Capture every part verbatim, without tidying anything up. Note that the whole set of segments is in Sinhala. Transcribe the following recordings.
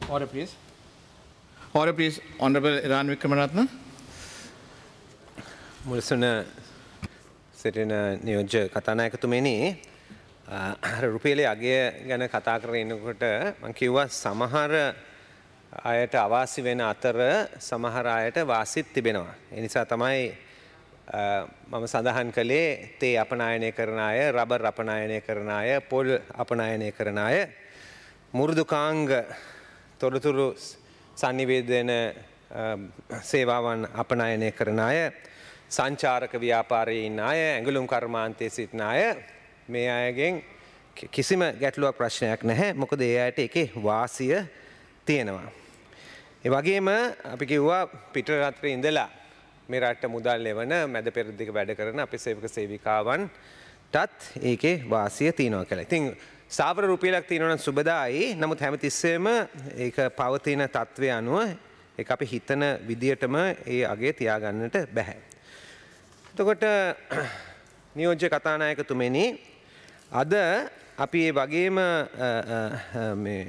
Order, please. Order, please. Honorable Iran Vikramaratne. මුල්සුන සිටින නියෝජ්‍ය කතානායකතුමනි රුපියලේ අගය ගැන කතා කරගෙන ඉන්නකොට මම කිව්වා සමහර අයට අවාසි වෙන අතර සමහර අයට වාසිත් තිබෙනවා. ඒ නිසා තමයි මම සඳහන් කළේ තේ අපනයනය කරන අය, රබර් අපනයනය කරන අය, පොල් අපනයනය කරන අය, මුරුදුකාංග තොරතුරු sannivedana සේවාවන් අපනයනය කරන අය, සංචාරක ව්‍යාපාරයේ ඉන්න අය, ඇඟලුම් කර්මාන්තයේ සිටින අය මේ අයගෙන් කිසිම ගැටලුවක් ප්‍රශ්නයක් නැහැ. මොකද ඒ අයට ඒකේ වාසිය තියෙනවා. ඒ වගේම අපි කිව්වා පිට රටේ ඉඳලා මේ රටට මුදල් ලැබෙන මැද පෙරදිග වැඩ කරන අපේ සේවක සේවිකාවන්ටත් ඒකේ වාසිය තියෙනවා කියලා. ඉතින් සාවර රුපියලක් තියෙනවා නම් සුබදායි. නමුත් හැමතිස්සෙම ඒක පවතින තත්ත්වය අනුව ඒක අපි හිතන විදියටම ඒ අගය තියාගන්නට බෑ. එතකොට නියෝජ්‍ය කතානායකතුමනි අද අපි ඒ වගේම මේ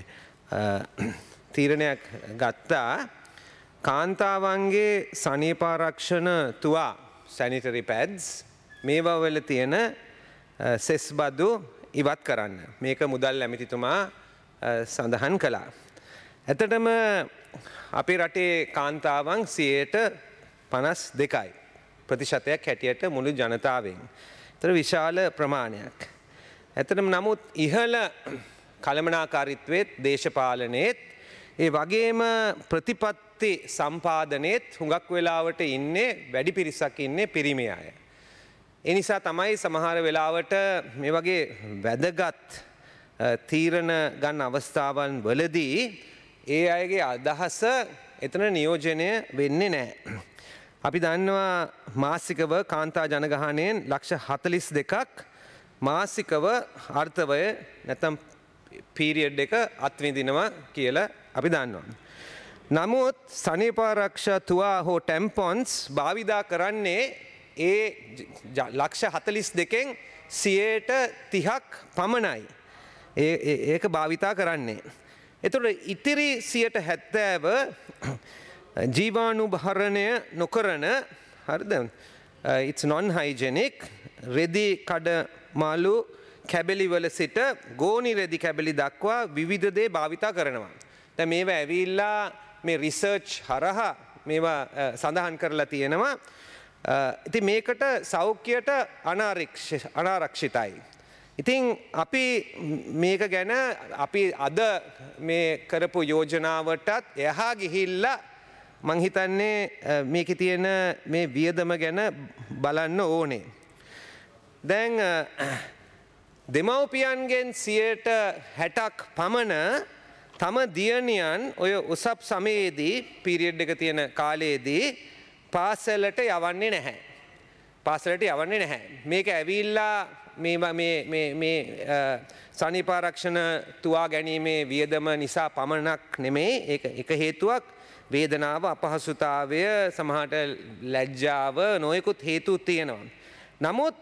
තීරණයක් ගත්තා කාන්තාවන්ගේ සනීපාරක්ෂණ තුවා sanitary pads මේවා වල තියෙන සෙස් බදු ඉවත් කරන්න. මේක මුදල් ඇමතිතුමා සඳහන් කළා. ඇත්තටම අපේ රටේ කාන්තාවන් සියයට පනස් දෙකයි. ප්‍රතිශතයක් හැටියට මුළු ජනතාවෙන්. ඒතර විශාල ප්‍රමාණයක්. ඇත්තටම නමුත් ඉහළ කළමනාකාරීත්වයේත් දේශපාලනයේත් ඒ වගේම ප්‍රතිපත්ති සම්පාදනයේත් හුඟක් වෙලාවට ඉන්නේ වැඩි පිරිසක් ඉන්නේ පිරිමි අය. ඒ නිසා තමයි සමහර වෙලාවට මේ වගේ වැදගත් තීරණ ගන්න අවස්ථාවන් වලදී ඒ අයගේ අදහස එතන නියෝජනය වෙන්නේ නැහැ. අපි දන්නවා මාසිකව කාන්තා ජනගහනයෙන් ලක්ෂ හතළිස් දෙකක් මාසිකව අර්ථවය නැත්නම් පීරියඩ් එක අත්විඳිනවා කියලා අපි දන්නවා. නමුත් සනීපාරක්ෂා තුවා හෝ ටැම්පොන්ස් භාවිතා කරන්නේ ඒ ලක්ෂ හතළිස් දෙකෙන් සියයට තිහක් පමණයි. ඒක භාවිතා කරන්නේ. එතකොට ඉතිරි සියයට හැත්තෑව ජීවාණුභරණය නොකරන හරිද? it's non hygienic රෙදි කඩ මාළු කැබලි වල සිට ගෝනි රෙදි කැබලි දක්වා විවිධ දේ භාවිතා කරනවා. දැන් මේවා ඇවිල්ලා මේ රිසර්ච් හරහා මේවා සඳහන් කරලා තියෙනවා. ඉතින් මේකට සෞඛ්‍යයට අනාරක්ෂිතයි. ඉතින් අපි මේක ගැන අපි අද මේ කරපු යෝජනාවටත් එහා ගිහිල්ලා මං හිතන්නේ මේකේ තියෙන මේ වියදම ගැන බලන්න ඕනේ. දැන් දෙමව්පියන්ගෙන් සියයට හැටක් පමණ තම දියණියන් ඔය උසප් සමයේදී පීරියඩ් එක තියෙන කාලයේදී පාසලට යවන්නේ නැහැ. පාසලට යවන්නේ නැහැ. මේක ඇවිල්ලා මේ මේ මේ මේ සනීපාරක්ෂණ තුවා ගැනීමේ වියදම නිසා පමණක් නෙමෙයි. ඒක එක හේතුවක්. වේදනාව, අපහසුතාවය, සමහරට ලැජ්ජාව නොයෙකුත් හේතු තියෙනවා. නමුත්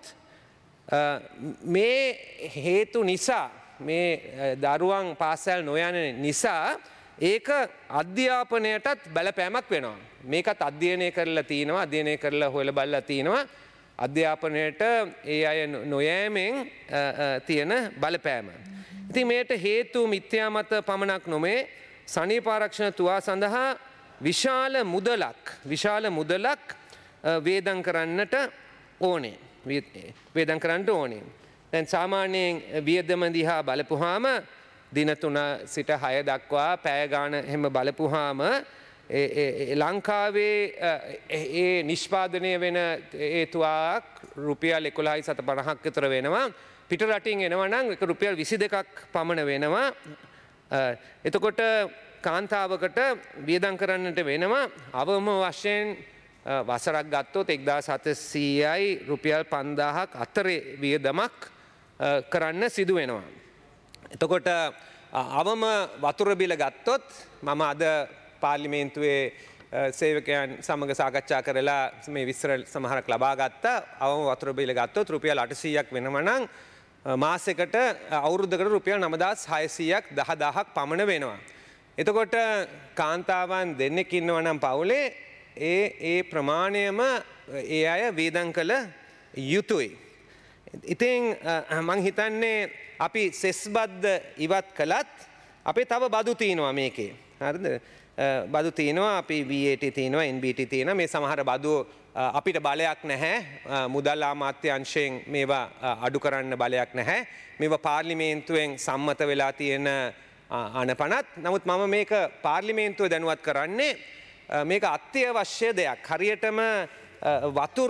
මේ හේතු නිසා මේ දරුවන් පාසල් නොයන නිසා ඒක අධ්‍යාපනයටත් බලපෑමක් වෙනවා. මේකත් අධ්‍යයනය කරලා තිනවා, අධ්‍යයනය කරලා හොයලා බලලා තිනවා. අධ්‍යාපනයට ඒ අය නොයෑමෙන් තියෙන බලපෑම. ඉතින් මේට හේතු මිත්‍යා මත පමණක් නොමේ සනීපාරක්ෂණ තුවා සඳහා විශාල මුදලක් විශාල මුදලක් වේදම් කරන්නට ඕනේ. වේදම් කරන්නට ඕනේ. දැන් සාමාන්‍යයෙන් වියදම දිහා බලපුවාම දින තුන සිට හය දක්වා පැය ගාන හැම බලපුවාම ලංකාවේ ඒ නිෂ්පාදනය වෙන ඒ තුවාක් රුපියල් එකොළහයි සත පනහක් විතර වෙනවා. පිට රටින් එනවා නම් ඒක රුපියල් විසි දෙකක් පමණ වෙනවා. එතකොට කාන්තාවකට වියදම් කරන්නට වෙනවා අවම වශයෙන් වසරක් ගත්තොත් එක්දාස් හතසීයයි රුපියල් පන්දාහක් අතරේ වියදමක් කරන්න සිදු වෙනවා. එතකොට අවම වතුර බිල ගත්තොත් මම අද පාර්ලිමේන්තුවේ සේවකයන් සමග සාකච්ඡා කරලා මේ විස්තර සමහරක් ලබා ගත්තා. අවම වතුර බිල ගත්තොත් රුපියල් අටසීයක් වෙනවා නම් මාසෙකට අවුරුද්දකට රුපියල් නවදාස් හයසීයක් දහදාහක් පමණ වෙනවා. එතකොට කාන්තාවන් දෙන්නෙක් ඉන්නවා නම් පවුලේ ඒ ඒ ප්‍රමාණයම ඒ අය වේදන් කළ යුතුයි. ඉතින් මං හිතන්නේ අපි සෙස්බද්ද ඉවත් කළත් අපේ තව බදු තියෙනවා මේකේ. හරිද? බදු තියෙනවා අපි V A T තියෙනවා N B T තියෙනවා මේ සමහර බදු අපිට බලයක් නැහැ මුදල් අමාත්‍ය අංශයෙන් මේවා අඩු කරන්න බලයක් නැහැ. මේවා පාර්ලිමේන්තුවෙන් සම්මත වෙලා තියෙන අනපනත්. නමුත් මම මේක පාර්ලිමේන්තුව දැනුවත් කරන්නේ මේක අත්‍යවශ්‍ය දෙයක්. හරියටම වතුර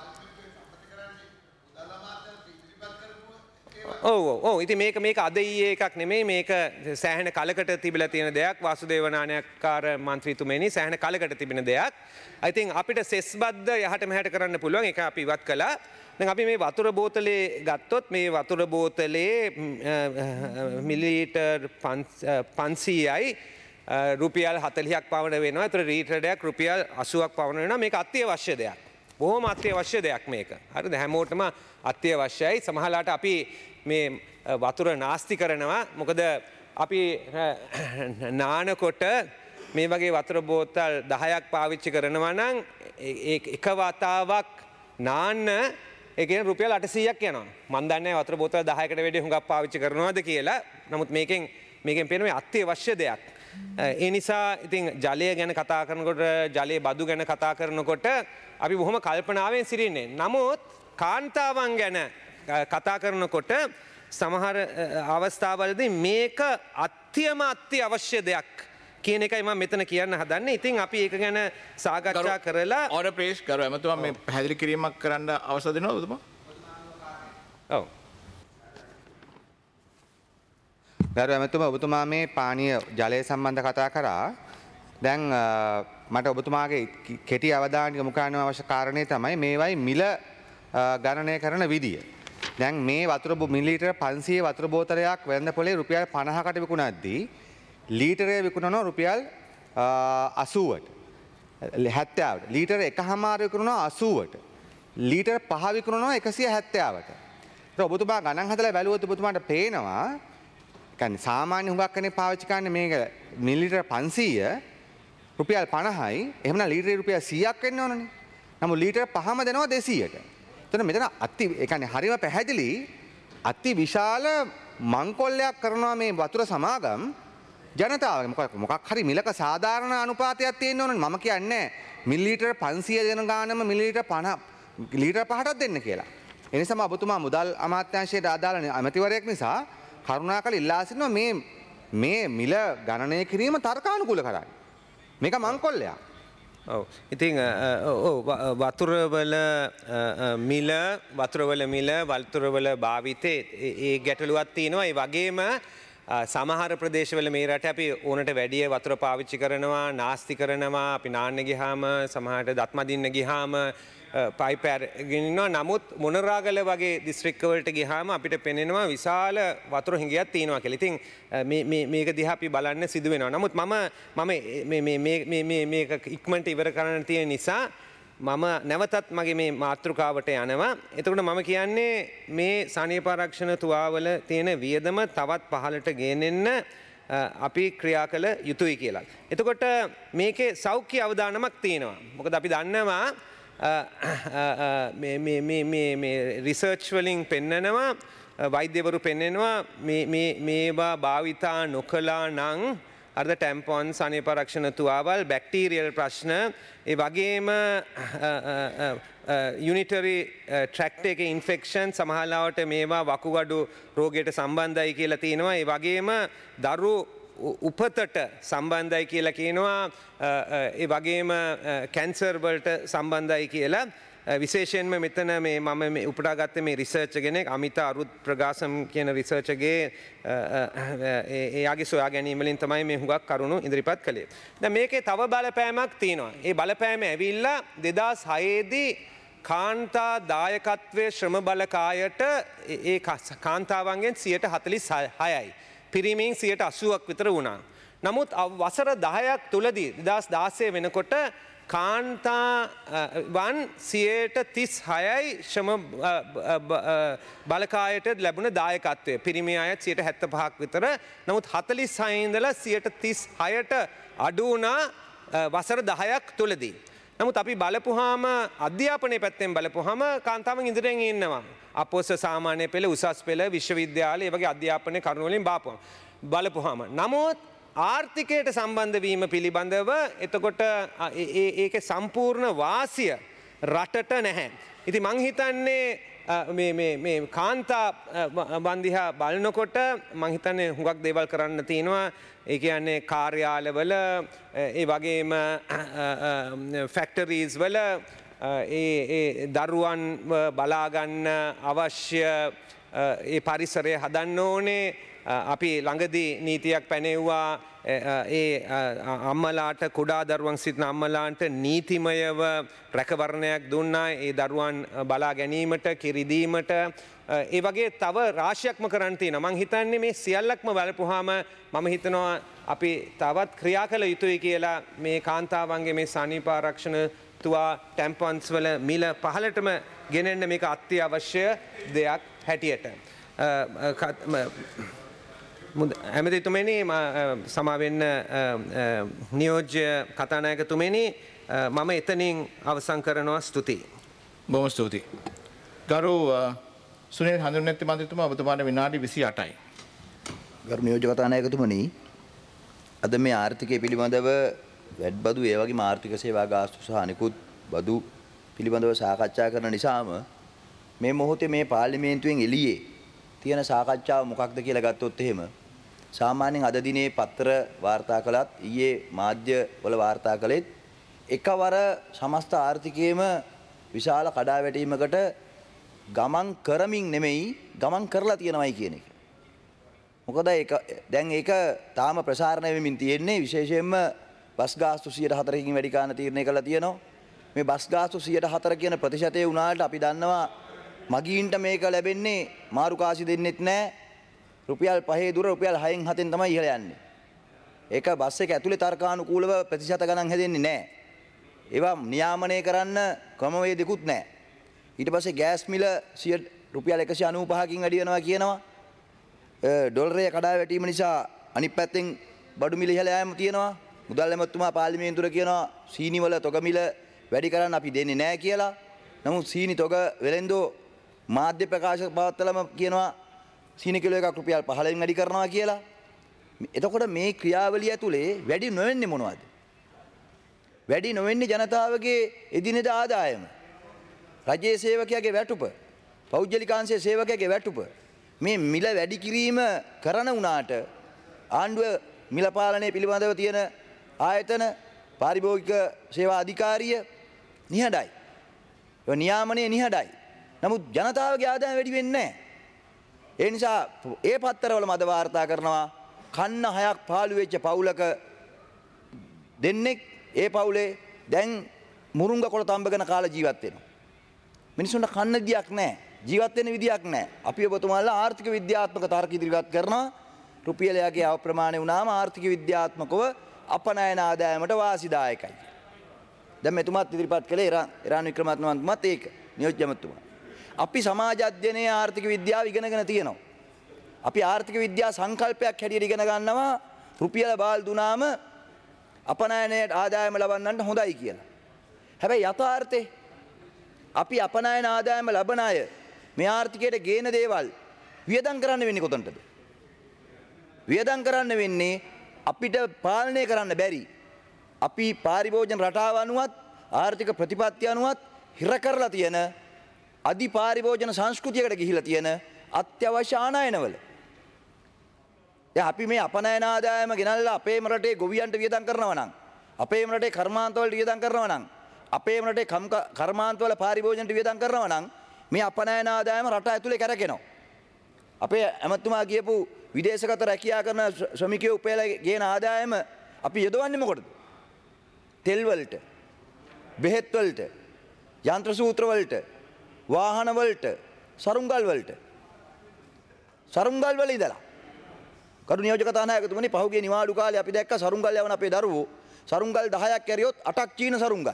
ඔව් ඔව් ඉතින් මේක මේක අද ඊයේ එකක් නෙමෙයි මේක සෑහෙන කලකට තිබිලා තියෙන දෙයක් වාසුදේව නානායක්කාර මන්ත්‍රීතුමනි සෑහෙන කලකට තිබෙන දෙයක්. I think අපිට සෙස් බද්ද යහට මෙහාට කරන්න පුළුවන් ඒක අපි ඉවත් කළා. දැන් අපි මේ වතුර බෝතලේ ගත්තොත් මේ වතුර බෝතලේ මිලිලීටර් පන්සීයයි රුපියල් හතළිහක් පවන වෙනවා. ඒතර ලීටරයක් රුපියල් අසූවක් පවන වෙනවා. මේක අත්‍යවශ්‍ය දෙයක්. බොහොම අත්‍යවශ්‍ය දෙයක් මේක. හරිද? හැමෝටම අත්‍යවශ්‍යයි. සමහරලාට අපි මේ වතුර නාස්ති කරනවා. මොකද අපි නානකොට මේ වගේ වතුර බෝතල් දහයක් පාවිච්චි කරනවා නම් එක වතාවක් නාන්න ඒ කියන්නේ රුපියල් අටසීයක් යනවා. මන් දන්නේ වතුර බෝතල් දහයකට වැඩි හුඟක් පාවිච්චි කරනවද කියලා. නමුත් මේකෙන් මේකෙන් පේන මේ අත්‍යවශ්‍ය දෙයක්. ඒ නිසා ඉතින් ජලය ගැන කතා කරනකොට ජලයේ බදු ගැන කතා කරනකොට අපි බොහොම කල්පනාවෙන් සිටින්නේ. නමුත් කාන්තාවන් ගැන කතා කරනකොට සමහර අවස්ථාවලදී මේක අත්‍යම අත්‍යවශ්‍ය දෙයක් කියන එකයි මම මෙතන කියන්න හදන්නේ. ඉතින් අපි ඒක ගැන සාකච්ඡා කරලා ඕඩර් ප්ලීස් කරු එමතුමා මේ පැහැදිලි කිරීමක් කරන්න අවසර දෙනවද ඔබතුමා? ඔව්. ගරු එමතුමා ඔබතුමා මේ පානීය ජලය සම්බන්ධ කතා කරා. දැන් මට ඔබතුමාගේ කෙටි අවධානය යොමු කරන්න අවශ්‍ය කාරණේ තමයි මේවයි මිල ගණනය කරන විදිය. දැන් මේ වතුර මිලිලීටර පන්සීය වතුර බෝතලයක් වෙළඳ පොලේ රුපියල් පනහකට විකුණද්දී ලීටරය විකුණනවා රුපියල් අසූවට. හැත්තෑවට. ලීටර එකහමාර විකුණනවා අසූවට. ලීටර පහ විකුණනවා එකසිය හැත්තෑවට. ඒත් ඔබතුමා ගණන් හදලා බැලුවොත් ඔබතුමාට පේනවා කියන්නේ සාමාන්‍ය හුඟක් කෙනෙක් පාවිච්චි කරන්නේ මේක මිලිලීටර පන්සීය රුපියල් පනහයි. එහෙමනම් ලීටරේ රුපියල් සීයක් වෙන්න ඕනනේ. නමුත් ලීටර පහම දෙනවා දෙසීයට. එතන මෙතන අති ඒ කියන්නේ හරිම පැහැදිලි අති විශාල මංකොල්ලයක් කරනවා මේ වතුර සමාගම් ජනතාවගේ. මොකක් මොකක් හරි මිලක සාධාරණ අනුපාතයක් තියෙන්න ඕනනේ. මම කියන්නේ මිලිලීටර පන්සීය දෙන ගානම මිලිලීටර පනහ ලීටර පහටක් දෙන්න කියලා. ඒ නිසාම ඔබතුමා මුදල් අමාත්‍යාංශයට අදාළ ඇමතිවරයෙක් නිසා කරුණාකර ඉල්ලා සිටිනවා මේ මේ මිල ගණනය කිරීම තර්කානුකූල කරන්න. මේක මංකොල්ලයක්. ඔව් ඉතින් වතුරවල මිල වතුරවල මිල වතුරවල භාවිතේ ඒ ගැටලුවක් තියෙනවා. ඒ වගේම සමහර ප්‍රදේශවල මේ රට අපි ඕනට වැඩිය වතුර පාවිච්චි කරනවා නාස්ති කරනවා. අපි නාන්න ගියාම සමහරට දත් මදින්න ගියාම පයිප් අරගෙන ඉන්නවා. නමුත් මොනරාගල වගේ දිස්ත්‍රික්කවලට ගියාම අපිට පෙනෙනවා විශාල වතුර හිඟයක් තියෙනවා කියලා. ඉතින් මේ මේ මේක දිහා අපි බලන්න සිදු වෙනවා. නමුත් මම මම මේ මේ මේ මේ මේක ඉක්මනට ඉවර කරන්න තියෙන නිසා මම නැවතත් මගේ මේ මාතෘකාවට යනවා. එතකොට මම කියන්නේ මේ සනීපාරක්ෂණ තුවාවල තියෙන වියදම තවත් පහළට ගෙනෙන්න අපි ක්‍රියා කළ යුතුයි කියලා. එතකොට මේකේ සෞඛ්‍ය අවදානමක් තියෙනවා. මොකද අපි දන්නවා මේ රිසර්ච් වලින් පෙන්නනවා වෛද්‍යවරු පෙන්නනවා මේවා භාවිතා නොකළා නම් අර්ධ ටැම්පොන් සනීපාරක්ෂණ තුවාවල් බැක්ටීරියල් ප්‍රශ්න ඒ වගේම යුනිටරි ට්‍රැක්ට් එකේ ඉන්ෆෙක්ෂන් සමහරවිට මේවා වකුගඩු රෝගයට සම්බන්ධයි කියලා තියෙනවා. ඒ වගේම දරු උපතට සම්බන්ධයි කියලා කියනවා. ඒ වගේම කැන්සර් වලට සම්බන්ධයි කියලා විශේෂයෙන්ම මෙතන මේ මම මේ උපුටාගත්තේ මේ රිසර්ච් කෙනෙක් අමිතා අරුත් ප්‍රගාසම් කියන රිසර්චර්ගේ එයාගේ සොයා ගැනීම වලින් තමයි මේ හුඟක් කරුණු ඉදිරිපත් කළේ. දැන් මේකේ තව බලපෑමක් තියෙනවා. ඒ බලපෑම ඇවිල්ලා දෙදාස් හයේ දී කාන්තා දායකත්වයේ ශ්‍රම බලකායට ඒ කාන්තාවන්ගෙන් සියයට හතළිස් හයයි. පිරිමින් සියයට අසූවක් විතර වුණා. නමුත් වසර දහයක් තුලදී දෙදාස් දාසය වෙනකොට කාන්තා වන් සියයට තිස් හයයි ශ්‍රම බලකායට ලැබුණ දායකත්වය. පිරිමි අයත් සියයට හැත්ත පහක් විතර. නමුත් හතලිස් හය ඉඳලා සියයට තිස් හයට අඩු වුණා වසර දහයක් තුලදී. නමුත් අපි බලපුවාම අධ්‍යාපනයේ පැත්තෙන් බලපුවාම කාන්තාවන් ඉදිරියෙන් ඉන්නවා. අපොස සාමාන්‍ය පෙළ, උසස් පෙළ, විශ්වවිද්‍යාල, ඒ වගේ අධ්‍යාපනයේ කරුණු වලින් බලපුවාම. නමුත් ආර්ථිකයට සම්බන්ධ වීම පිළිබඳව එතකොට ඒකේ සම්පූර්ණ වාසිය රටට නැහැ. ඉතින් මං හිතන්නේ මේ මේ මේ කාන්තා බන්දිහා බලනකොට මං හිතන්නේ හුඟක් දේවල් කරන්න තියෙනවා. ඒ කියන්නේ කාර්යාලවල ඒ වගේම ෆැක්ටරීස් වල ඒ ඒ දරුවන් බලා ගන්න අවශ්‍ය ඒ පරිසරය හදන්න ඕනේ. අපි ළඟදී නීතියක් පැනෙව්වා ඒ අම්මලාට කුඩා දරුවන් සිටින අම්මලාන්ට නීතිමයව රැකවරණයක් දුන්නා ඒ දරුවන් බලා ගැනීමට කිරිදීමට ඒ වගේ තව රාශියක්ම කරන්න තියෙනවා. මං හිතන්නේ මේ සියල්ලක්ම බලපුවාම මම හිතනවා අපි තවත් ක්‍රියා කළ යුතුයි කියලා මේ කාන්තාවන්ගේ මේ සනීප ආරක්ෂණ තුවා ටැම්පොන්ස් වල මිල පහලටම ගෙනෙන්න මේක අත්‍යවශ්‍ය දෙයක් හැටියට. ඇමතිතුමනි සමාවෙන්න නියෝජ්‍ය කතානායකතුමනි මම එතනින් අවසන් කරනවා ස්තුතියි. බොහොම ස්තුතියි. ගරු සුනිල් හඳුනගත්ත මන්ත්‍රීතුමා ඔබතුමාට විනාඩි විසි අටයි. ගරු නියෝජ්‍ය කතානායකතුමනි අද මේ ආර්ථිකය පිළිබඳව වැඩබදු ඒ වගේම ආර්ථික සේවා ගාස්තු සහ අනිකුත් බදු පිළිබඳව සාකච්ඡා කරන නිසාම මේ මොහොතේ මේ පාර්ලිමේන්තුවෙන් එළියේ තියෙන සාකච්ඡාව මොකක්ද කියලා ගත්තොත් එහෙම සාමාන්‍යයෙන් අද දිනේ පත්‍ර වාර්තා කළත් ඊයේ මාධ්‍ය වල වාර්තා කළෙත් එකවර සමස්ත ආර්ථිකයේම විශාල කඩාවැටීමකට ගමන් කරමින් නෙමෙයි ගමන් කරලා තියෙනවයි කියන එක. මොකද ඒක දැන් ඒක තාම ප්‍රසාරණය වෙමින් තියෙන්නේ විශේෂයෙන්ම බස් ගාස්තු සියයට හතරකින් වැඩි කාණ තීරණය කළා තියෙනවා. මේ බස් ගාස්තු සියයට හතර කියන ප්‍රතිශතය වුණාට අපි දන්නවා මගීන්ට මේක ලැබෙන්නේ මාරු කාසි දෙන්නෙත් නැහැ. රුපියල් පහේ දුර රුපියල් හයෙන් හතෙන් තමයි ඉහළ යන්නේ. ඒක බස් එක ඇතුලේ තර්කානුකූලව ප්‍රතිශත ගණන් හැදෙන්නේ නැහැ. ඒවා නියාමනය කරන්න ක්‍රමවේදිකුත් නැහැ. ඊට පස්සේ ගෑස් මිල රුපියල් එකසිය අනූ පහකින් වැඩි වෙනවා කියනවා. ඩොලරයේ කඩාවැටීම නිසා අනිත් පැත්තෙන් බඩු මිල ඉහළ යෑම තියෙනවා. මුදල් ඇමතුමා පාර්ලිමේන්තුවට කියනවා සීනි වල තොග මිල වැඩි කරන්න අපි දෙන්නේ නැහැ කියලා. නමුත් සීනි තොග වෙලෙන්දෝ මාධ්‍ය ප්‍රකාශ පවත්වලම කියනවා සීනි කිලෝ එකක් රුපියල් පහළොවෙන් වැඩි කරනවා කියලා. එතකොට මේ ක්‍රියාවලිය ඇතුලේ වැඩි නොවෙන්නේ මොනවද? වැඩි නොවෙන්නේ ජනතාවගේ එදිනෙදා ආදායම. රජයේ සේවකයාගේ වැටුප, පෞද්ගලිකාංශයේ සේවකයාගේ වැටුප. මේ මිල වැඩි කිරීම කරන උනාට ආණ්ඩුව මිල පාලනය පිළිබඳව තියෙන ආයතන පාරිභෝගික සේවා අධිකාරිය නිහඬයි. ඒ නියාමනයේ නිහඬයි. නමුත් ජනතාවගේ ආදායම වැඩි වෙන්නේ නැහැ. ඒ නිසා ඒ පත්තරවල මද වාර්තා කරනවා කන්න හයක් පාළු වෙච්ච පවුලක දෙන්නෙක් ඒ පවුලේ දැන් මුරුංග කොළ තඹගෙන කාලා ජීවත් වෙනවා. මිනිස්සුන්ට කන්න විදියක් නැහැ. ජීවත් වෙන්න විදියක් නැහැ. අපි ඔබතුමාලා ආර්ථික විද්‍යාත්මක තර්ක ඉදිරිපත් කරනවා. රුපියලයේ අප්‍රමාණය වුණාම ආර්ථික විද්‍යාත්මකව අපනයන ආදායමට වාසිදායකයි. දැන් මෙතුමාත් ඉදිරිපත් කළේ ඉරාන් වික්‍රමරත්න මන්ත්‍රීතුමාත් ඒක නියෝජ්‍ය ඇමතුමා. අපි සමාජ අධ්‍යයනයේ ආර්ථික විද්‍යාව ඉගෙනගෙන තියෙනවා. අපි ආර්ථික විද්‍යා සංකල්පයක් හැටියට ඉගෙන ගන්නවා රුපියල බාල් දුනාම අපනයනයේ ආදායම ලබන්නන්ට හොඳයි කියලා. හැබැයි යථාර්ථේ අපි අපනයන ආදායම ලබන අය මේ ආර්ථිකයට ගේන දේවල් වියදම් කරන්න වෙන්නේ කොතනටද? වියදම් කරන්න වෙන්නේ අපිට පාලනය කරන්න බැරි. අපි පාරිභෝජන රටාව අනුවත් ආර්ථික ප්‍රතිපත්ති අනුවත් හිර කරලා තියෙන අධි පාරිභෝජන සංස්කෘතියකට ගිහිලා තියෙන අත්‍යවශ්‍ය ආනයනවල. දැන් අපි මේ අපනයන ආදායම ගෙනල්ලා අපේම රටේ ගොවියන්ට වියදම් කරනවා නම්, අපේම රටේ කර්මාන්තවලට වියදම් කරනවා නම්, අපේම රටේ කර්මාන්තවල පාරිභෝජනට වියදම් කරනවා නම් මේ අපනයන ආදායම රට ඇතුලේ කැරකෙනවා. අපේ ඇමතුමා කියපු විදේශගත රැකියා කරන ශ්‍රමිකයෝ උපයලා ගේන ආදායම අපි යොදවන්නේ මොකටද? තෙල් වලට, බෙහෙත් වලට, යන්ත්‍ර සූත්‍ර වලට, වාහන වලට, සරුංගල් වලට. සරුංගල් වල ඉඳලා කරු නියෝජක කතානායකතුමනි පහුගිය නිවාඩු කාලේ අපි දැක්ක සරුංගල් යවන අපේ දරුවෝ සරුංගල් දහයක් ඇරියොත් අටක් චීන සරුංගල්.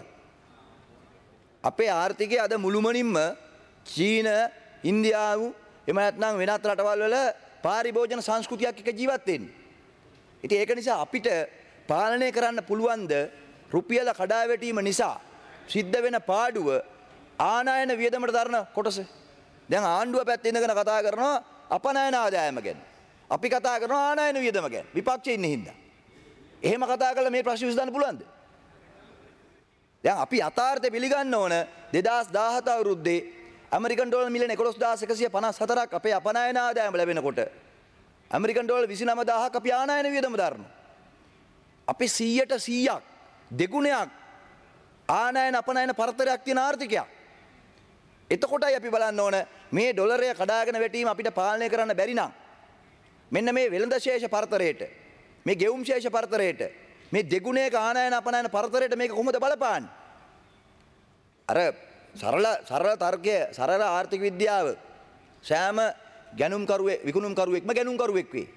අපේ ආර්ථිකය අද මුළුමනින්ම චීන, ඉන්දියාව, එහෙම නැත්නම් වෙනත් රටවල් වල පාරිභෝජන සංස්කෘතියක් එක්ක ජීවත් වෙන්නේ. ඉතින් ඒක නිසා අපිට පාලනය කරන්න පුළුවන්ද රුපියල කඩාවැටීම නිසා සිද්ධ වෙන පාඩුව ආනයන වියදමට දරන කොටස. දැන් ආණ්ඩුව පැත්තේ ඉඳගෙන කතා කරනවා අපනයන ආදායම ගැන. අපි කතා කරනවා ආනයන වියදම ගැන. විපක්ෂයේ ඉන්නේ හින්දා. එහෙම කතා කරලා මේ ප්‍රශ්න විසඳන්න පුළුවන්ද? දැන් අපි යථාර්ථය පිළිගන්න ඕන දෙදාස් දාහත අවුරුද්දේ ඇමරිකන් ඩොලර් මිලියන එකොළොස් හදාස් එකසිය පනස් හතරක් අපේ අපනයන ආදායම ලැබෙනකොට ඇමරිකන් ඩොලර් විසිනම දාහක් අපි ආනයන වියදම දරනවා. අපි සීයට සීයක් දෙගුණයක් ආනයන අපනයන පරතරයක් තියෙන ආර්ථිකයක්. එතකොටයි අපි බලන්න ඕන මේ ඩොලරය කඩාගෙන වැටීම අපිට පාලනය කරන්න බැරි නම් මෙන්න මේ වෙළඳ ශේෂ පරතරයට මේ ගෙවුම් ශේෂ පරතරයට මේ දෙගුණයක ආනයන අපනයන පරතරයට මේක කොහොමද බලපාන්නේ? අර සරල සරල තර්කය සරල ආර්ථික විද්‍යාව සෑම ගැනුම්කරුවෙක් විකුණුම්කරුවෙක්ම ගැනුම්කරුවෙක් වේ.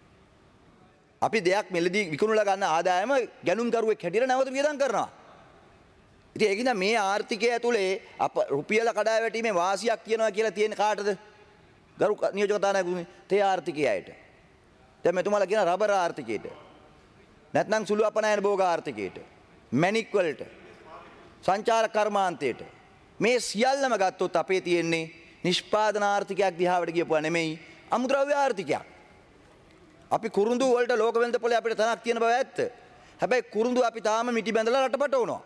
අපි දෙයක් මෙලදී විකුණලා ගන්න ආදායම ගැනුම්කරුවෙක් හැටියට නැවත වියදම් කරනවා. ඉතින් ඒකින්ද මේ ආර්ථිකය ඇතුලේ අප රුපියල කඩාවැටීමේ වාසියක් තියනවා කියලා තියෙන කාටද? ගරු නියෝජක කතානායකතුමනි, තේ ආර්ථිකයයට. දැන් මෙතුමාලා කියන රබර් ආර්ථිකයට. නැත්නම් සුළු අපනයන භෝග ආර්ථිකයට. මැණික් වලට. සංචාරක කර්මාන්තයට. මේ සියල්ලම ගත්තොත් අපේ තියෙන්නේ නිෂ්පාදන ආර්ථිකයක් දිහාවට ගියපුවා නෙමෙයි අමුද්‍රව්‍ය ආර්ථිකයක්. අපි කුරුඳු වලට ලෝක වෙළඳ පොලේ අපිට තනක් තියෙන බව ඇත්ත. හැබැයි කුරුඳු අපි තාම මිටි බැඳලා රටපට වුණා.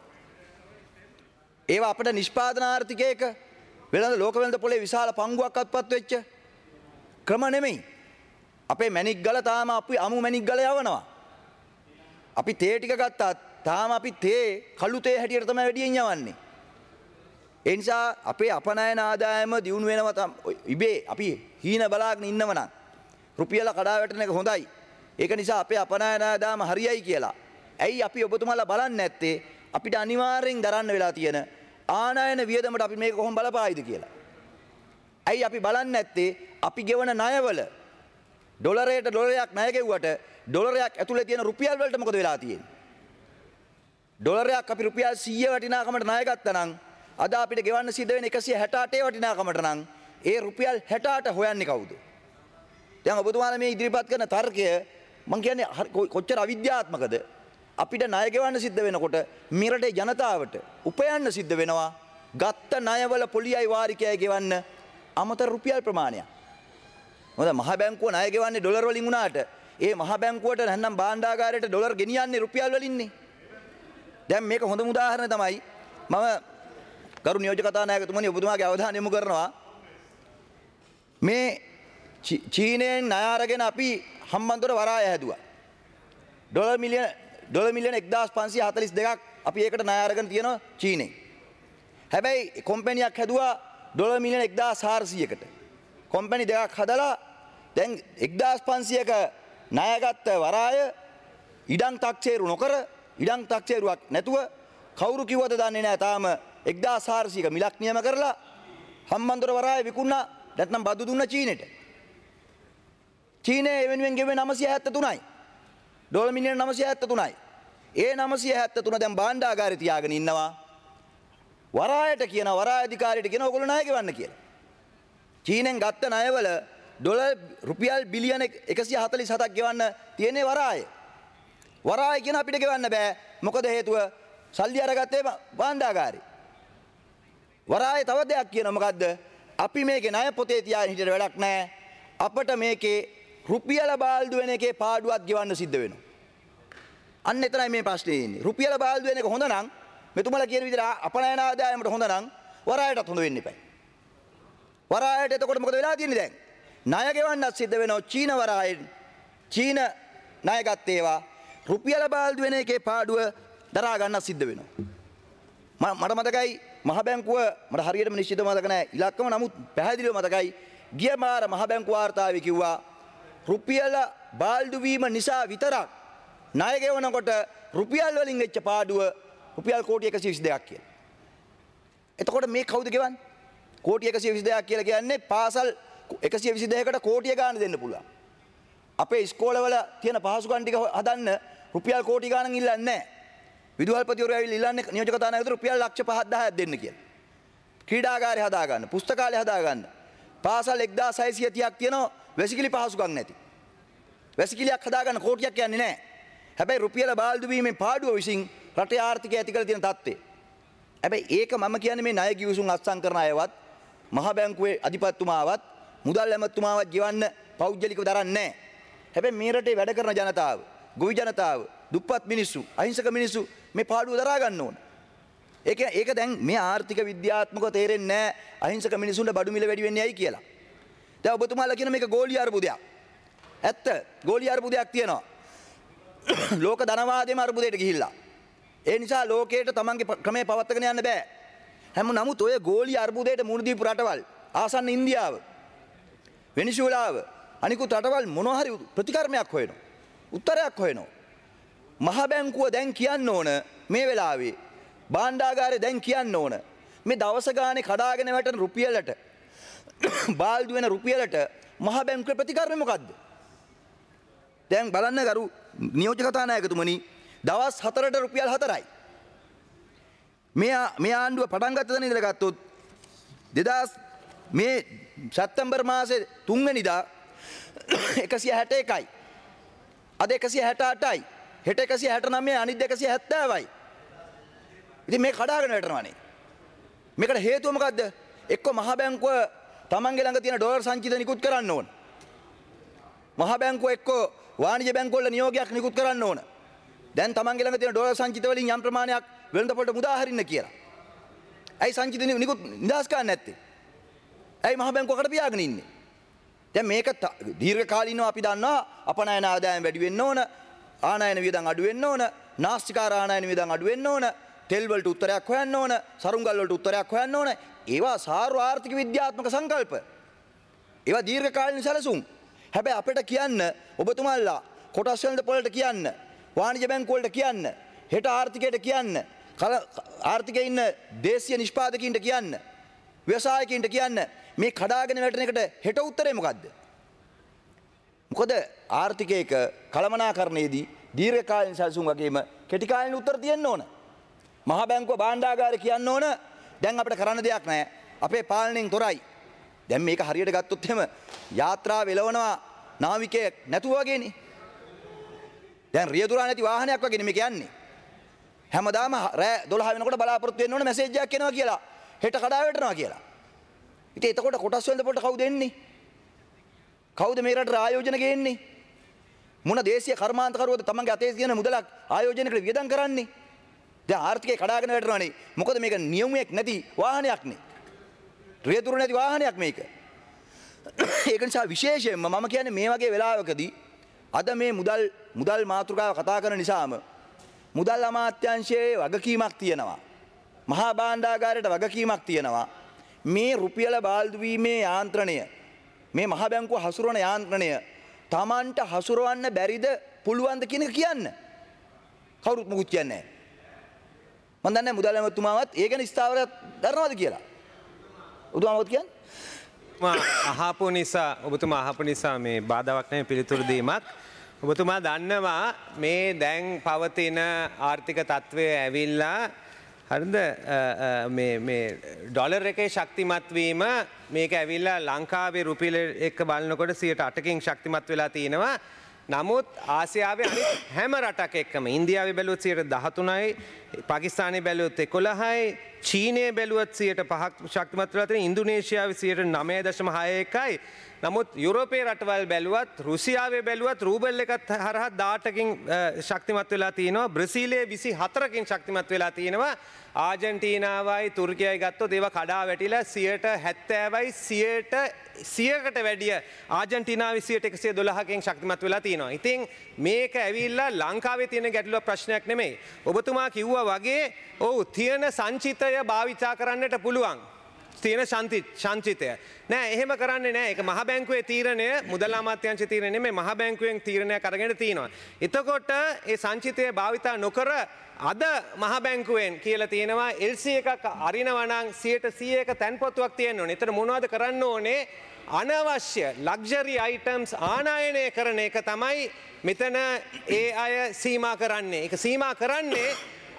ඒවා අපිට නිෂ්පාදන ආර්ථිකයක වෙළඳ ලෝක වෙළඳ පොලේ විශාල පංගුවක් අත්පත් වෙච්ච ක්‍රම නෙමෙයි. අපේ මැණික් ගල තාම අපි අමු මැණික් ගල යවනවා. අපි තේ ටික ගත්තත් තාම අපි තේ කළු තේ හැටියට තමයි වැඩියෙන් යවන්නේ. ඒ නිසා අපේ අපනයන ආදායම දියුණු වෙනවා තම ඉබේ අපි හීන බලාගෙන ඉන්නව නම් රුපියල කඩාවැටෙන එක හොඳයි. ඒක නිසා අපේ අපනයන ආදායම හරියයි කියලා. ඇයි අපි ඔබතුමාලා බලන්නේ නැත්තේ අපිට අනිවාර්යෙන් දරන්න වෙලා තියෙන ආනයන වියදමට අපි මේක කොහොම බලපායිද කියලා. ඇයි අපි බලන්නේ නැත්තේ අපි ගෙවන ණයවල ඩොලරයට ඩොලරයක් ණය ගෙවුවට ඩොලරයක් ඇතුලේ තියෙන රුපියල් වලට මොකද වෙලා තියෙන්නේ? ඩොලරයක් අපි රුපියල් සීය වටිනාකමට ණය ගත්තා නම් අද අපිට ගෙවන්න සිද්ධ වෙන එකසිය හැට අටේ වටිනාකමට නම් ඒ රුපියල් හැට අට හොයන්නේ කවුද? දැන් ඔබතුමාලා මේ ඉදිරිපත් කරන තර්කය මම කියන්නේ කොච්චර අවිද්‍යාත්මකද? අපිට ණය ගෙවන්න සිද්ධ වෙනකොට මිරටේ ජනතාවට උපයන්න සිද්ධ වෙනවා ගත්ත ණයවල පොලියයි වාරිකයයි ගෙවන්න අමතර රුපියල් ප්‍රමාණයක්. මොකද මහ බැංකුව ණය ගෙවන්නේ ඩොලර් වලින් උනාට ඒ මහ බැංකුවට නැත්නම් භාණ්ඩාගාරයට ඩොලර් ගෙනියන්නේ රුපියල් වලින්නේ. දැන් මේක හොඳම උදාහරණය තමයි මම ගරු නියෝජක කතානායකතුමනි ඔබතුමාගේ අවධානය යොමු කරනවා මේ චීනයෙන් ණය අරගෙන අපි හම්බන්තොට වරාය හැදුවා. ඩොලර් මිලියන ඩොලර් මිලියන එක්දාස් පන්සිය හතළිස් දෙකක් අපි ඒකට ණය අරගෙන තියෙනවා චීනෙන්. හැබැයි කොම්පැනියක් හැදුවා ඩොලර් මිලියන එක්දාස් හාරසීයකට. කොම්පැනි දෙකක් හදලා දැන් එක්දාස් පන්සියයක ණයගත්ත වරාය ඉඩම් තක්සේරු නොකර ඉඩම් තක්සේරුවක් නැතුව කවුරු කිව්වද දන්නේ නැහැ තාම එක්දාස් හාරසීයක මිලක් නියම කරලා හම්බන්තොට වරාය විකුණා නැත්නම් බදු දුන්න චීනෙට. චීනය වෙනුවෙන් ගෙවේ නවසිය හැත්තෑ තුනයි. ඩොලර් මිලියන නවසිය හැත්තෑ තුනයි. ඒ නවසිය හැත්තෑ තුන දැන් භාණ්ඩාගාරේ තියාගෙන ඉන්නවා. වරායට කියන වරාය අධිකාරියට කියන ඕගොල්ලෝ ණය ගෙවන්න කියලා. චීනෙන් ගත්ත ණයවල ඩොලර් රුපියල් බිලියන එකසිය හතළිස් හතක් ගෙවන්න තියෙන්නේ වරාය. වරාය කියන අපිට ගෙවන්න බෑ. මොකද හේතුව සල්ලි අරගත්තේ භාණ්ඩාගාරේ. වරාය තව දෙයක් කියනවා මොකද්ද? අපි මේකේ ණය පොතේ තියාගෙන හිටියට වැඩක් නැහැ. අපට මේකේ රුපියල බාල්දු වෙන එකේ පාඩුවක් ගෙවන්න සිද්ධ වෙනවා. අන්න එතනයි මේ ප්‍රශ්නේ ඉන්නේ. රුපියල බාල්දු වෙන එක හොඳ නම් මෙතුමලා කියන විදිහට අපනයන ආදායමට හොඳ නම් වරායටත් හොඳ වෙන්න එපා. වරායට එතකොට මොකද වෙලා තියෙන්නේ දැන්? ණය ගෙවන්නත් සිද්ධ වෙනවා චීන වරායෙන්. චීන ණය ගත්ත ඒවා රුපියල බාල්දු වෙන එකේ පාඩුව දරා ගන්නත් සිද්ධ වෙනවා. මට මතකයි මහ බැංකුව මට හරියටම නිශ්චිතව මතක නැහැ ඉලක්කම නමුත් පැහැදිලිව මතකයි ගිය මාර මහ බැංකුව වාර්තාවේ කිව්වා රුපියල බාල්දු වීම නිසා විතරක් ණය ගෙවනකොට රුපියල් වලින් වෙච්ච පාඩුව රුපියල් කෝටි එකසිය විසි දෙකක් කියලා. එතකොට මේ කවුද ගෙවන්නේ? කෝටි එකසිය විසි දෙකක් කියලා කියන්නේ පාසල් එකසිය විසි දෙකකට කෝටිය ගාණ දෙන්න පුළුවන්. අපේ ඉස්කෝලවල තියෙන පහසුකම් ටික හදන්න රුපියල් කෝටි ගාණක් ඉල්ලන්නේ නැහැ. විදුහල්පතිවරු ඇවිල්ලා ඉල්ලන්නේ නියෝජක කතානායකතුරු රුපියල් ලක්ෂ පහක් දහයක් දෙන්න කියලා. ක්‍රීඩාගාරය හදාගන්න, පුස්තකාලය හදාගන්න. පාසල් එක්දාස් හයසිය තිහක් තියෙනවා වැසිකිලි පහසුකම් නැති. වැසිකිලියක් හදාගන්න කෝටියක් යන්නේ නැහැ. හැබැයි රුපියල බාල්දු වීමෙන් පාඩුව විසින් රටේ ආර්ථිකය ඇති කරලා තියෙන තත්ත්වය. හැබැයි ඒක මම කියන්නේ මේ ණය කිවිසුම් අත්සන් කරන අයවත් මහ බැංකුවේ අධිපතිතුමාවත් මුදල් ඇමතුමාවත් ගෙවන්න පෞද්ගලිකව දරන්නේ නැහැ. හැබැයි මේ රටේ වැඩ කරන ජනතාව, ගොවි ජනතාව, දුප්පත් මිනිස්සු, අහිංසක මිනිස්සු මේ පාඩුව දරා ගන්න ඕන. ඒක ඒක දැන් මේ ආර්ථික විද්‍යාත්මකව තේරෙන්නේ නැහැ අහිංසක මිනිසුන්ට බඩු මිල වැඩි වෙන්නේ ඇයි කියලා. දැන් ඔබතුමාලා කියන මේක ගෝලීය අර්බුදයක්. ඇත්ත ගෝලීය අර්බුදයක් තියෙනවා. ලෝක ධනවාදයේම අර්බුදයට ගිහිල්ලා. ඒ නිසා ලෝකයට තමන්ගේ ක්‍රමේ පවත්වාගෙන යන්න බෑ. හැම නමුත් ඔය ගෝලීය අර්බුදයට මුහුණ දීපු රටවල් ආසන්න ඉන්දියාව, වෙනිසුලාව, අනිකුත් රටවල් මොනවා හරි ප්‍රතිකර්මයක් හොයනවා. උත්තරයක් හොයනවා. මහ බැංකුව දැන් කියන්න ඕන මේ වෙලාවේ භාණ්ඩාගාරය දැන් කියන්න ඕන මේ දවස ගානේ කඩාගෙන වැටෙන රුපියලට බාල්දු වෙන රුපියලට මහ බැංකුවේ ප්‍රතිකර්ම මොකද්ද? දැන් බලන්න ගරු නියෝජක කතානායකතුමනි දවස් හතරට රුපියල් හතරයි. මේ මේ ආණ්ඩුව පටන් ගත්ත තැන ඉඳලා ගත්තොත් දෙදාස් මේ සැප්තැම්බර් මාසේ තුන් වෙනිදා එකසිය හැට එකයි. අද එකසිය හැට අටයි. හෙට එකසිය හැට නවයයි අනිත් එකසිය හැත්තෑවයි. ඉතින් මේ කඩාගෙන වැටෙනවානේ. මේකට හේතුව මොකද්ද? එක්ක මහ බැංකුව තමන්ගේ ළඟ තියෙන ඩොලර් සංචිත නිකුත් කරන්න ඕන. මහ බැංකුව එක්ක වාණිජ බැංකුව වල නියෝගයක් නිකුත් කරන්න ඕන. දැන් තමන්ගේ ළඟ තියෙන ඩොලර් සංචිත වලින් යම් ප්‍රමාණයක් වෙළඳපොළට මුදා හරින්න කියලා. ඇයි සංචිත නිකුත් නිදාස් කරන්නේ නැත්තේ? ඇයි මහ බැංකුව කට පියාගෙන ඉන්නේ? දැන් මේක දීර්ඝ කාලීනව අපි දන්නවා අපනයන ආදායම් වැඩි වෙන්න ඕන, ආනයන වියදම් අඩු වෙන්න ඕන, නාස්තිකාර ආනයන වියදම් අඩු වෙන්න ඕන, තෙල් වලට උත්තරයක් හොයන්න ඕන, සරුංගල් වලට උත්තරයක් හොයන්න ඕන. ඒවා සාර්ව ආර්ථික විද්‍යාත්මක සංකල්ප. ඒවා දීර්ඝ කාලීන සැලසුම්. හැබැයි අපිට කියන්න ඔබතුමාලා කොටස් වෙළඳ පොළට කියන්න, වාණිජ බැංකුව වලට කියන්න, හෙට ආර්ථිකයට කියන්න, ආර්ථිකයේ ඉන්න දේශීය නිෂ්පාදකයින්ට කියන්න, ව්‍යවසායකින්ට කියන්න මේ කඩාගෙන වැටෙන එකට හෙට උත්තරේ මොකද්ද? මොකද ආර්ථිකයක කළමනාකරණයේදී දීර්ඝ කාලීන සැලසුම් වගේම කෙටි කාලීන උත්තර තියෙන්න ඕන. මහා බැංකුව භාණ්ඩාගාරය කියන්න ඕන දැන් අපිට කරන්න දෙයක් නැහැ. අපේ පාලනයෙන් තොරයි. දැන් මේක හරියට ගත්තොත් එහෙම යාත්‍රාව එළවනවා නාවිකයෙක් නැතුව වගේනේ. දැන් රියදුරා නැති වාහනයක් වගේනේ මේක යන්නේ. හැමදාම රෑ දොළහ වෙනකොට බලාපොරොත්තු වෙන්න ඕන මැසේජ් එකක් එනවා කියලා. හෙට කඩා වැටෙනවා කියලා. ඉතින් එතකොට කොටස් වෙළඳ පොළට කවුද එන්නේ? කවුද මේ රටට ආයෝජන ගේන්නේ? මොන දේශීය කර්මාන්තකරුවෝද තමන්ගේ අතේ තියෙන මුදලක් ආයෝජනයකට වියදම් කරන්නේ? දැන් ආර්ථිකය කඩාගෙන වැටෙනවානේ. මොකද මේක නියමයක් නැති වාහනයක්නේ. රියදුරු නැති වාහනයක් මේක. ඒක නිසා විශේෂයෙන්ම මම කියන්නේ මේ වගේ වෙලාවකදී අද මේ මුදල් මුදල් මාතෘකාව කතා කරන නිසාම මුදල් අමාත්‍යාංශයේ වගකීමක් තියෙනවා. මහා භාණ්ඩාගාරයට වගකීමක් තියෙනවා. මේ රුපියල බාල්දු වීමේ යාන්ත්‍රණය මේ මහ බැංකුව හසුරවන යාන්ත්‍රණය Tamanට හසුරවන්න බැරිද පුළුවන්ද කියන එක කියන්න. කවුරුත් මුකුත් කියන්නේ නැහැ. මම දන්නේ මුදල් ඇමතුමාවත් ඒ ගැන ස්ථාවරයක් දරනවද කියලා. ඔබතුමාවත් කියන්නේ? මම අහපු නිසා ඔබතුමා අහපු නිසා මේ බාධාවක් නැහැ පිළිතුරු දීමක්. ඔබතුමා දන්නවා මේ දැන් පවතින ආර්ථික තත්ත්වය ඇවිල්ලා හරිද මේ මේ ඩොලර් එකේ ශක්තිමත් වීම මේක ඇවිල්ලා ලංකාවේ රුපියල එක්ක බලනකොට සියයට අටකින් ශක්තිමත් වෙලා තිනවා. නමුත් ආසියාවේ අනිත් හැම රටක් එක්කම ඉන්දියාවේ බැලුවොත් සියයට දහතුනයි, පාකිස්තානයේ බැලුවොත් එකොළහයි, චීනයේ බැලුවොත් සියයට පහක් ශක්තිමත් වෙලා තියෙනවා, ඉන්දුනීසියාවේ සියයට නවය දශම හය එකයි. නමුත් යුරෝපයේ රටවල් බැලුවත්, රුසියාවේ බැලුවත් රූබල් එකත් හරහා දාහකින් ශක්තිමත් වෙලා තිනවා, බ්‍රසීලයේ විසි හතරකින් ශක්තිමත් වෙලා තිනවා. ආජන්ටීනාවයි තුර්කියයි ගත්තොත් ඒවා කඩා වැටිලා සියයට හැත්තෑවයි සියයට සියයකට වැඩිය ආජන්ටිනාවේ සියයට එකසිය දොළහකින් ශක්තිමත් වෙලා තියෙනවා. ඉතින් මේක ඇවිල්ලා ලංකාවේ තියෙන ගැටලුව ප්‍රශ්නයක් නෙමෙයි. ඔබතුමා කිව්වා වගේ ඔව් තියෙන සංචිතය භාවිතා කරන්නට පුළුවන්. තියෙන සංචිතය. නෑ එහෙම කරන්නේ නෑ. ඒක මහ බැංකුවේ තීරණය, මුදල් අමාත්‍යාංශයේ තීරණය නෙමෙයි, මහ බැංකුවෙන් තීරණයක් අරගෙන තියෙනවා. එතකොට ඒ සංචිතය භාවිතා නොකර අද මහ බැංකුවෙන් කියලා තියෙනවා එල් සී එකක් අරිනවා නම් සියයට සීයක තැන්පතුවක් තියෙන්න ඕනේ. එතන මොනවද කරන්න ඕනේ? අනවශ්‍ය ලක්ෂරි අයිටම්ස් ආනයනය කරන එක තමයි මෙතන ඒ අය සීමා කරන්නේ. ඒක සීමා කරන්නේ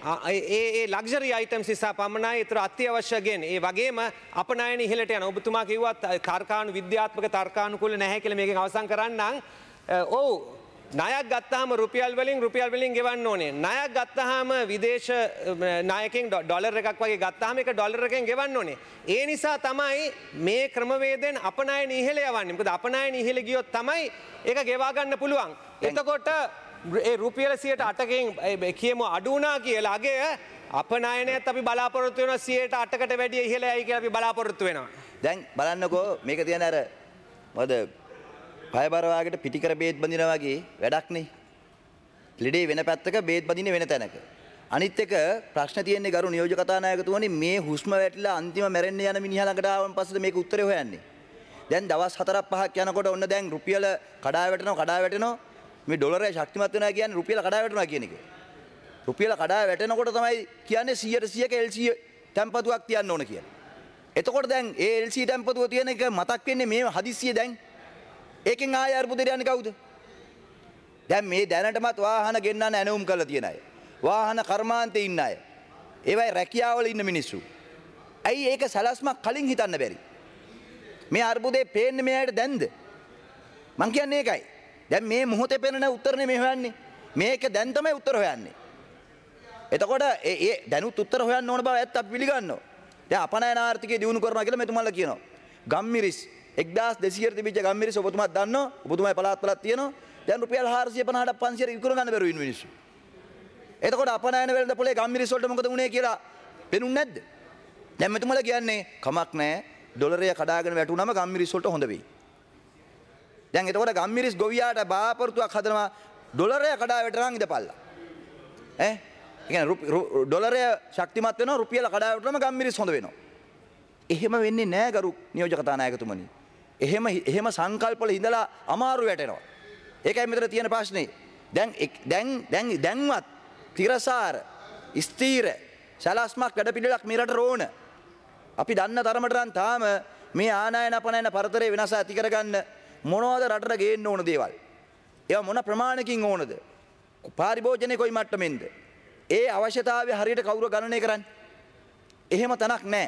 ඒ ලක්ෂරි අයිටම්ස් නිසා පමණයි ඒතර අත්‍යවශ්‍යයෙන් ඒ වගේම අපනයන ඉහළට යන ඔබතුමා කිව්වත් තර්කානු විද්‍යාත්මක තර්කානුකූල නැහැ කියලා මේකෙන් අවසන් කරන්නම්. ඔව් ණයක් ගත්තාම රුපියල් වලින් රුපියල් වලින් ගෙවන්න ඕනේ. ණයක් ගත්තාම විදේශ නායකයන් ඩොලර් එකක් වගේ ගත්තාම ඒක ඩොලර් එකෙන් ගෙවන්න ඕනේ. ඒ නිසා තමයි මේ ක්‍රමවේදයෙන් අපනයන ඉහළ යවන්නේ. මොකද අපනයන ඉහළ ගියොත් තමයි ඒක ගෙවා ගන්න පුළුවන්. එතකොට ඒ රුපියල සියයට අටකින් කියමු අඩු වුණා කියලා අගය අපනයනයත් අපි බලාපොරොත්තු වෙනවා සියයට අටකට වැඩිය ඉහළයි කියලා අපි බලාපොරොත්තු වෙනවා. දැන් බලන්නකෝ මේක තියෙන අර මොකද පයබරවාගට පිටිකර බේත් බඳිනා වගේ වැඩක් නේ. ලෙඩේ වෙන පැත්තක බේත් බඳින්නේ වෙන තැනක. අනිත් එක ප්‍රශ්න තියෙන්නේ ගරු නියෝජ්‍ය කතානායකතුමනි මේ හුස්ම වැටිලා අන්තිම මැරෙන්න යන මිනිහා ළඟට ආවන් පස්සේද මේක උත්තරේ හොයන්නේ. දැන් දවස් හතරක් පහක් යනකොට ඔන්න දැන් රුපියල කඩා වැටෙනවා කඩා වැටෙනවා මේ ඩොලරය ශක්තිමත් වෙනවා කියන්නේ රුපියල කඩා වැටෙනවා කියන එක. රුපියල කඩා වැටෙනකොට තමයි කියන්නේ සියයට සියයක එල් සී තැම්පතුවක් තියන්න ඕන කියලා. එතකොට දැන් ඒ එල් සී තැම්පතුව තියෙන එක මතක් වෙන්නේ මේ හදිස්සිය දැන්. ඒකෙන් ආය අර්බුදයට යන්නේ කවුද? දැන් මේ දැනටමත් වාහන ගෙන්නන්න ඇනවුම් කරලා තියෙන අය. වාහන කර්මාන්තේ ඉන්න අය. ඒවයි රැකියාවල ඉන්න මිනිස්සු. ඇයි ඒක සලස්මක් කලින් හිතන්න බැරි? මේ අර්බුදේ පේන්නේ මෙයාට දැන්ද? මං කියන්නේ ඒකයි. දැන් මේ මොහොතේ පේන උත්තරනේ මේ හොයන්නේ. මේක දැන් තමයි උත්තර හොයන්නේ. එතකොට ඒ ඒ දැනුත් උත්තර හොයන්න ඕන බව ඇත්ත අපි පිළිගන්නවා. දැන් අපනයන ආර්ථිකය දියුණු කරනවා කියලා මෙතුමාලා කියනවා. ගම්මිරිස් එක්දාස් දෙසීයට තිබිච්ච ගම්මිරිස් ඔබතුමාත් දන්නවා. ඔබතුමායි පළාත් වලත් තියෙනවා. දැන් රුපියල් හාරසිය පනහට පන්සියයට විකුණ ගන්න බැරුව ඉන්න මිනිස්සු. එතකොට අපනයන වෙලඳ පොලේ ගම්මිරිස් වලට මොකද වුනේ කියලා පෙනුන්නේ නැද්ද? දැන් මෙතුමාලා කියන්නේ කමක් නැහැ. ඩොලරය කඩාගෙන වැටුනම ගම්මිරිස් වලට හොඳ වෙයි. දැන් එතකොට ගම්මිරිස් ගොවියාට බාපොරොත්තුවක් හදනවා ඩොලරය කඩා වැටෙනවා ඉඳපල්ලා. ඈ? ඒ කියන්නේ ඩොලරය ශක්තිමත් වෙනවා රුපියල කඩා වැටුනම ගම්මිරිස් හොඳ වෙනවා. එහෙම වෙන්නේ නැහැ ගරු නියෝජ්‍ය කතානායකතුමනි. එහෙම එහෙම සංකල්පවල ඉඳලා අමාරු වැටෙනවා. ඒකයි මෙතන තියෙන ප්‍රශ්නේ. දැන් දැන් දැන් දැන්වත් තිරසාර ස්ථීර සලස්මක් වැඩ පිළිවෙලක් මෙරට රෝණ. අපි දන්න තරමට නම් තාම මේ ආනයන අපනයන පරතරය වෙනස ඇති කරගන්න මොනවද රටට ගේන්න ඕන දේවල්? ඒවා මොන ප්‍රමාණකින් ඕනද? පාරිභෝජනයේ කොයි මට්ටමෙන්ද? ඒ අවශ්‍යතාවය හරියට කවුරු ගණනය කරන්නේ? එහෙම තනක් නැහැ.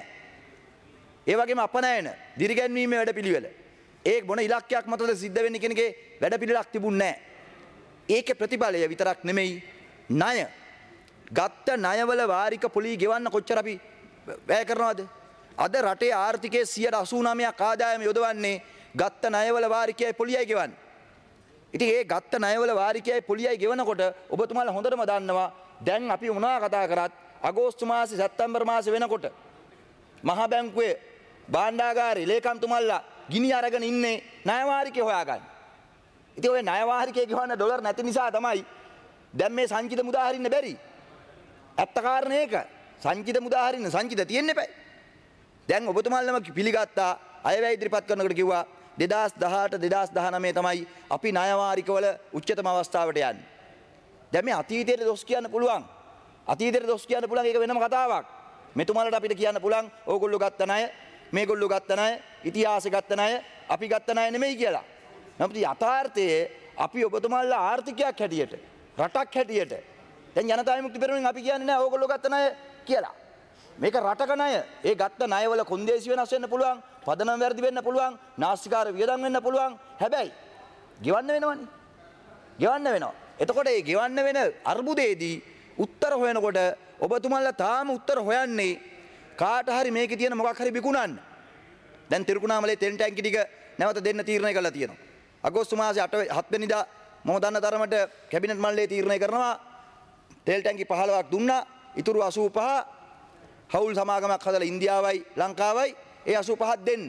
ඒ වගේම අපනයන දිරිගැන්වීමේ වැඩපිළිවෙල. ඒ මොන ඉලක්කයක් මතද සිද්ධ වෙන්නේ කියන එකේ වැඩපිළිවෙලක් තිබුණේ නැහැ. ඒකේ ප්‍රතිඵලය විතරක් නෙමෙයි ණය. ගත්ත ණයවල වාරික පොලී ගෙවන්න කොච්චර අපි වැය කරනවද? අද රටේ ආර්ථිකයේ සියයට අසූ නවයක් ආදායම යොදවන්නේ ගත්ත ණයවල වාරිකයයි පොලියයි ගෙවන්නේ. ඉතින් ඒ ගත්ත ණයවල වාරිකයයි පොලියයි ගෙවනකොට ඔබතුමාලා හොඳටම දන්නවා දැන් අපි මොනවා කතා කරත් අගෝස්තු මාසේ සැප්තැම්බර් මාසේ වෙනකොට මහා බැංකුවේ භාණ්ඩාගාරේ ලේකම්තුමල්ලා ගිනි අරගෙන ඉන්නේ ණය වාරිකේ හොයාගන්න. ඉතින් ඔය ණය වාරිකේ ගෙවන්න ඩොලර් නැති නිසා තමයි දැන් මේ සංචිත මුදා හරින්න බැරි. ඇත්ත කාරණේ ඒක. සංචිත මුදා හරින්න සංචිත තියෙන්න බෑ. දැන් ඔබතුමාලම පිළිගත්තා අයවැය ඉදිරිපත් කරනකොට කිව්වා දෙදාස් දහඅට දෙදාස් දහනවය තමයි අපි ණය වාරිකවල උච්චතම අවස්ථාවට යන්නේ. දැන් මේ අතීතයේ දොස් කියන්න පුළුවන්. අතීතයේ දොස් කියන්න පුළුවන් ඒක වෙනම කතාවක්. මෙතුමාලට අපිට කියන්න පුළුවන් ඕගොල්ලෝ ගත්ත ණය, මේගොල්ලෝ ගත්ත ණය, ඉතිහාසෙ ගත්ත ණය, අපි ගත්ත ණය නෙමෙයි කියලා. නමුත් යථාර්ථයේ අපි ඔබතුමාලා ආර්ථිකයක් හැටියට, රටක් හැටියට දැන් ජනතා විමුක්ති පෙරමුණෙන් අපි කියන්නේ නෑ ඕගොල්ලෝ ගත්ත ණය කියලා. මේක රටක ණය. ඒ ගත්ත ණයවල කොන්දේසි වෙනස් වෙන්න පුළුවන්, පදනම වැරදි වෙන්න පුළුවන්, නාස්තිකාර වියදම් වෙන්න පුළුවන්. හැබැයි ගෙවන්න වෙනවනේ. ගෙවන්න වෙනවා. එතකොට මේ ගෙවන්න වෙන අර්බුදයේදී උත්තර හොයනකොට ඔබතුමාලා තාම උත්තර හොයන්නේ කාට හරි මේකේ තියෙන මොකක් හරි විකුණන්න. දැන් තිරුකුණාමලේ තෙල් ටැංකි ටික නැවත දෙන්න තීරණය කළා තියෙනවා. අගෝස්තු මාසේ අට වෙනිදා මම දන්න තරමට කැබිනට් මණ්ඩලය තීරණය කරනවා තෙල් ටැංකි පහළොවක් දුන්නා. ඉතුරු අසූ පහ හවුල් සමාගමක් හදලා ඉන්දියාවයි ලංකාවයි ඒ අසූ පහක් දෙන්න.